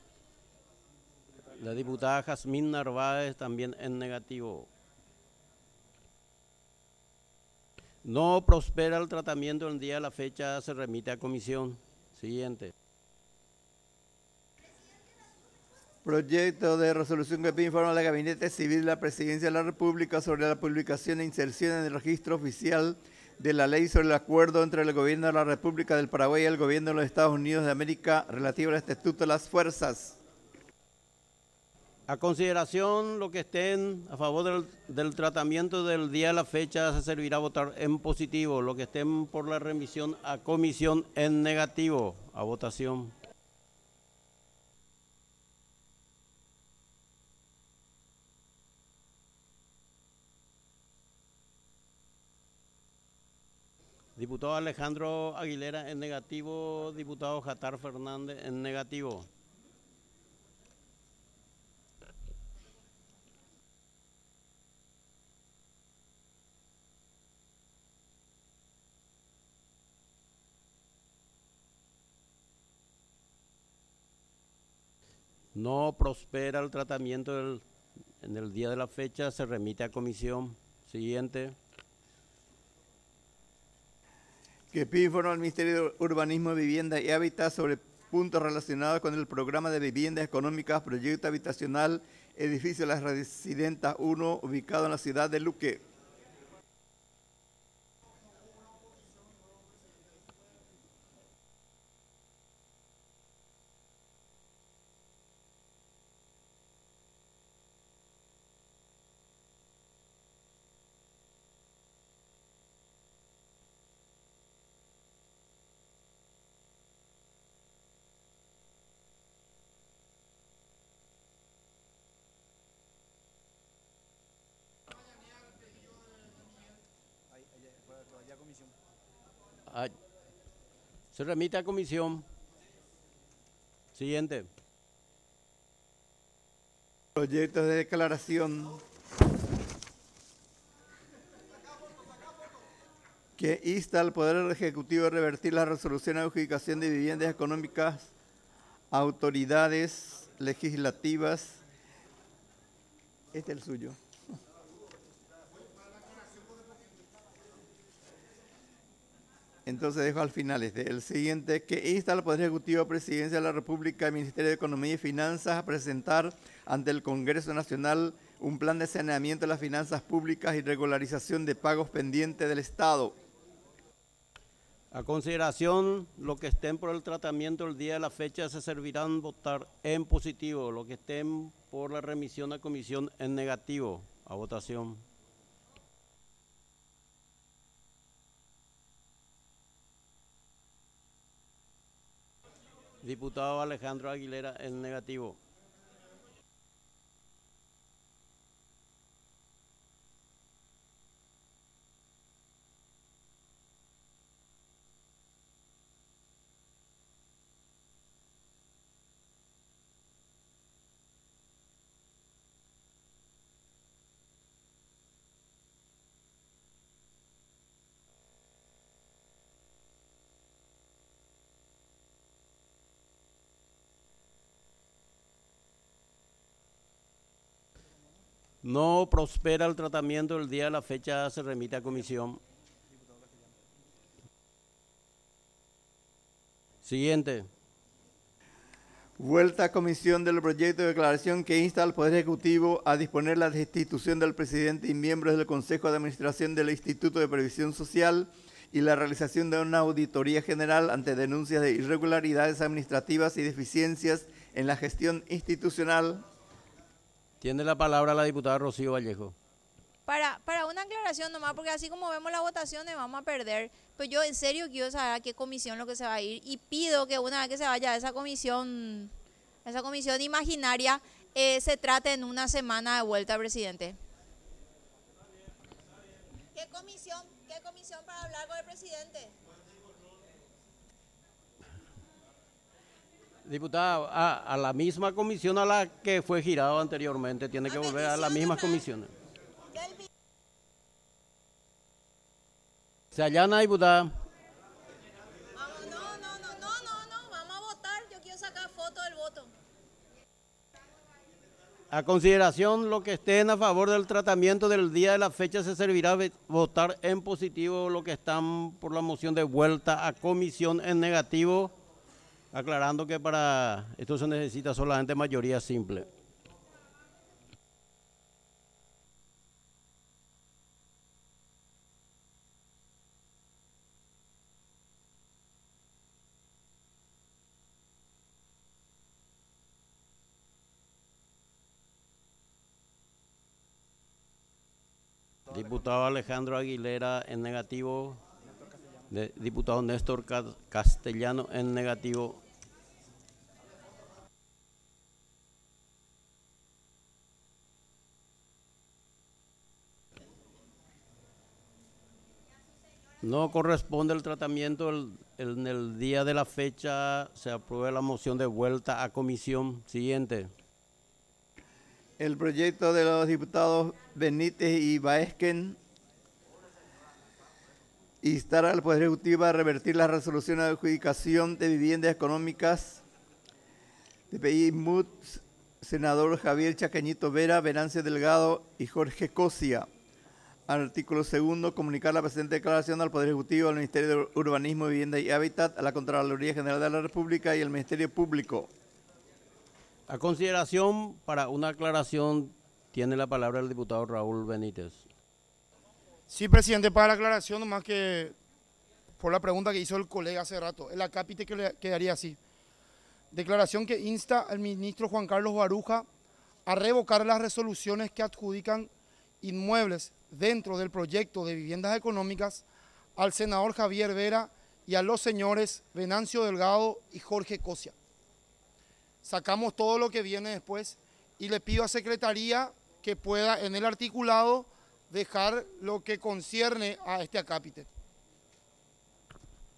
La diputada Jazmín Narváez también en negativo. No prospera el tratamiento el día de la fecha, se remite a comisión. Siguiente. Proyecto de resolución que pide informar al Gabinete Civil de la Presidencia de la República sobre la publicación e inserción en el registro oficial de la ley sobre el acuerdo entre el Gobierno de la República del Paraguay y el Gobierno de los Estados Unidos de América relativo al Estatuto de las Fuerzas. A consideración, lo que estén a favor del tratamiento del día de la fecha se servirá a votar en positivo, lo que estén por la remisión a comisión en negativo. A votación. Diputado Alejandro Aguilera en negativo, diputado Jatar Fernández en negativo. No prospera el tratamiento en el día de la fecha, se remite a comisión. Siguiente. Que pide informar al Ministerio de Urbanismo, Vivienda y Hábitat sobre puntos relacionados con el programa de viviendas económicas, proyecto habitacional, edificio Las Residentas 1, ubicado en la ciudad de Luque. Se remite a comisión. Siguiente. Proyectos de declaración que insta al Poder Ejecutivo a revertir la resolución de adjudicación de viviendas económicas a autoridades legislativas. Este es el suyo. Entonces dejo al final el siguiente, que insta al Poder Ejecutivo, Presidencia de la República y Ministerio de Economía y Finanzas a presentar ante el Congreso Nacional un plan de saneamiento de las finanzas públicas y regularización de pagos pendientes del Estado. A consideración, lo que estén por el tratamiento el día de la fecha se servirán votar en positivo, lo que estén por la remisión a comisión en negativo. A votación. Diputado Alejandro Aguilera en negativo. No prospera el tratamiento el día de la fecha, se remite a comisión. Siguiente. Vuelta a comisión del proyecto de declaración que insta al Poder Ejecutivo a disponer la destitución del presidente y miembros del Consejo de Administración del Instituto de Previsión Social y la realización de una auditoría general ante denuncias de irregularidades administrativas y deficiencias en la gestión institucional. Tiene la palabra la diputada Rocío Vallejo. Para una aclaración nomás, porque así como vemos las votaciones vamos a perder, pues yo en serio quiero saber a qué comisión lo que se va a ir y pido que una vez que se vaya a esa comisión imaginaria, se trate en una semana de vuelta, presidente. ¿Qué comisión para hablar con el presidente? Diputada, a la misma comisión a la que fue girado anteriormente, tiene que volver a las mismas comisiones. Se allana, diputada. No, vamos a votar, yo quiero sacar foto del voto. A consideración, lo que estén a favor del tratamiento del día de la fecha se servirá votar en positivo, lo que están por la moción de vuelta a comisión en negativo, aclarando que para esto se necesita solamente mayoría simple. Diputado Alejandro Aguilera en negativo. Diputado Néstor Castellano en negativo. No corresponde el tratamiento en el día de la fecha. Se aprueba la moción de vuelta a comisión. Siguiente. El proyecto de los diputados Benítez y Baesquen instar al Poder Ejecutivo a revertir la resolución de adjudicación de viviendas económicas de PI MUD, senador Javier Chaqueñito Vera, Venancio Delgado y Jorge Cosia. Artículo 2, comunicar la presente declaración al Poder Ejecutivo, al Ministerio de Urbanismo, Vivienda y Hábitat, a la Contraloría General de la República y al Ministerio Público. A consideración, para una aclaración, tiene la palabra el diputado Raúl Benítez. Sí, presidente, para la aclaración, nomás que por la pregunta que hizo el colega hace rato, el acápite quedaría así. Declaración que insta al ministro Juan Carlos Baruja a revocar las resoluciones que adjudican inmuebles dentro del proyecto de viviendas económicas al senador Javier Vera y a los señores Venancio Delgado y Jorge Cosia. Sacamos todo lo que viene después y le pido a Secretaría que pueda en el articulado dejar lo que concierne a este acápite.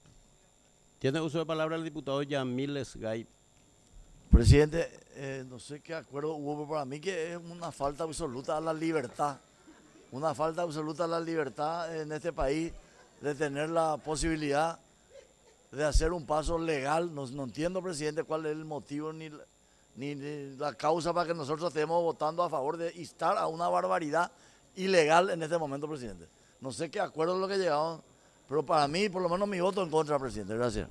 Tiene uso de palabra el diputado Yamil Esgay. Presidente, no sé qué acuerdo hubo, pero para mí que es una falta absoluta a la libertad. Una falta absoluta a la libertad en este país de tener la posibilidad de hacer un paso legal. No entiendo, presidente, cuál es el motivo ni la causa para que nosotros estemos votando a favor de instar a una barbaridad ilegal en este momento, presidente. No sé qué acuerdo es lo que llegamos, pero para mí, por lo menos mi voto en contra, presidente. Gracias.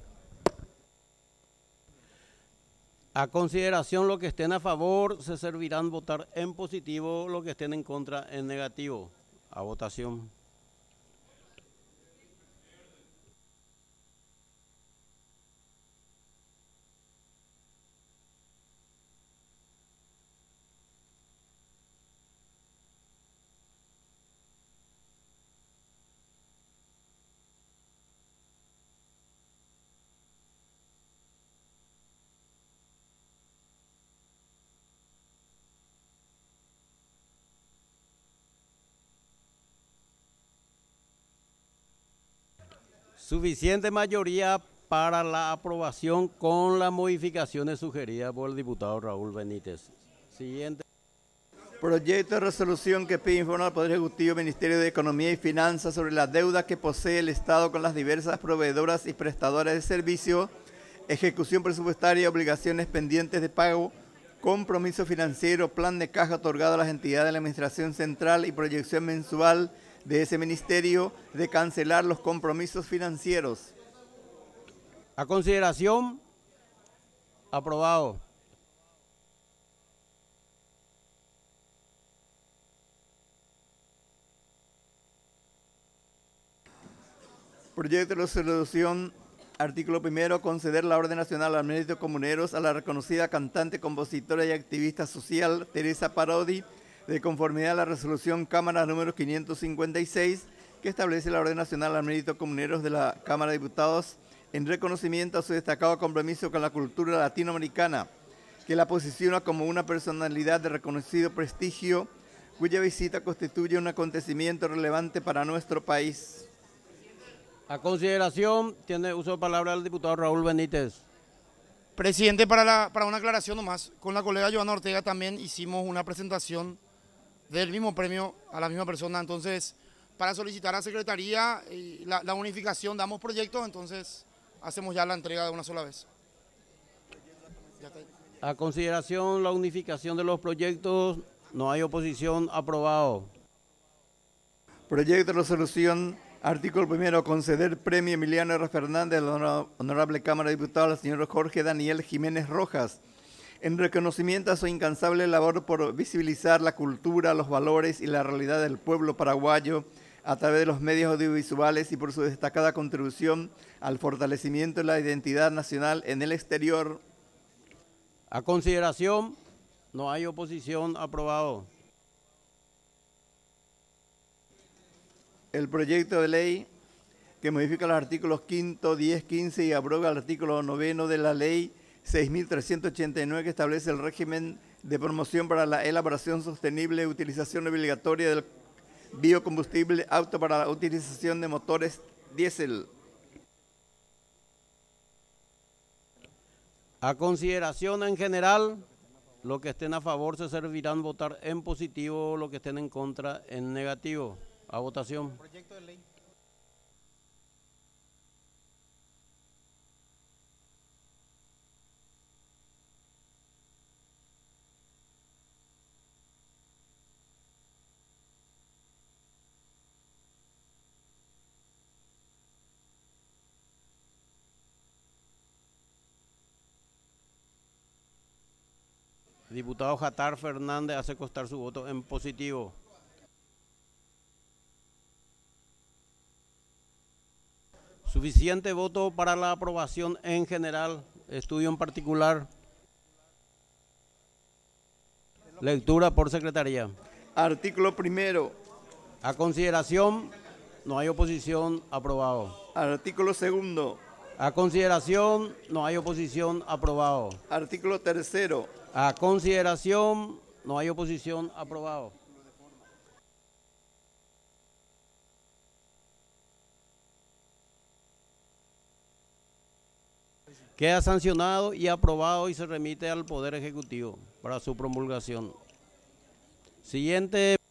A consideración, los que estén a favor se servirán votar en positivo, los que estén en contra en negativo. A votación. Suficiente mayoría para la aprobación con las modificaciones sugeridas por el diputado Raúl Benítez. Siguiente. Proyecto de resolución que pide informar al Poder Ejecutivo, Ministerio de Economía y Finanzas sobre la deuda que posee el Estado con las diversas proveedoras y prestadoras de servicio, ejecución presupuestaria, obligaciones pendientes de pago, compromiso financiero, plan de caja otorgado a las entidades de la Administración Central y proyección mensual de ese ministerio de cancelar los compromisos financieros. A consideración, aprobado. Proyecto de resolución, artículo primero, conceder la Orden Nacional al Mérito Comuneros a la reconocida cantante, compositora y activista social Teresa Parodi, de conformidad a la resolución Cámara número 556, que establece la Orden Nacional al Mérito Comuneros de la Cámara de Diputados en reconocimiento a su destacado compromiso con la cultura latinoamericana, que la posiciona como una personalidad de reconocido prestigio, cuya visita constituye un acontecimiento relevante para nuestro país. A consideración, tiene uso de palabra el diputado Raúl Benítez. Presidente, para una aclaración nomás, con la colega Joana Ortega también hicimos una presentación del mismo premio a la misma persona. Entonces, para solicitar a Secretaría la unificación, damos proyectos, entonces hacemos ya la entrega de una sola vez. A consideración, la unificación de los proyectos, no hay oposición, aprobado. Proyecto de resolución, artículo primero, conceder premio Emiliano R. Fernández de la Honorable Cámara de Diputados al señor Jorge Daniel Jiménez Rojas, en reconocimiento a su incansable labor por visibilizar la cultura, los valores y la realidad del pueblo paraguayo a través de los medios audiovisuales y por su destacada contribución al fortalecimiento de la identidad nacional en el exterior. A consideración, no hay oposición, aprobado. El proyecto de ley que modifica los artículos 5, 10, 15 y abroga el artículo 9 de la ley 6.389 que establece el régimen de promoción para la elaboración sostenible y utilización obligatoria del biocombustible apto para la utilización de motores diésel. A consideración en general, los que estén a favor se servirán votar en positivo, los que estén en contra en negativo. A votación. Proyecto de ley. Diputado Jatar Fernández hace constar su voto en positivo. Suficiente voto para la aprobación en general, estudio en particular. Lectura por secretaría. Artículo primero. A consideración, no hay oposición, aprobado. Artículo segundo. A consideración, no hay oposición, aprobado. Artículo tercero. A consideración, no hay oposición, aprobado. Queda sancionado y aprobado y se remite al Poder Ejecutivo para su promulgación. Siguiente.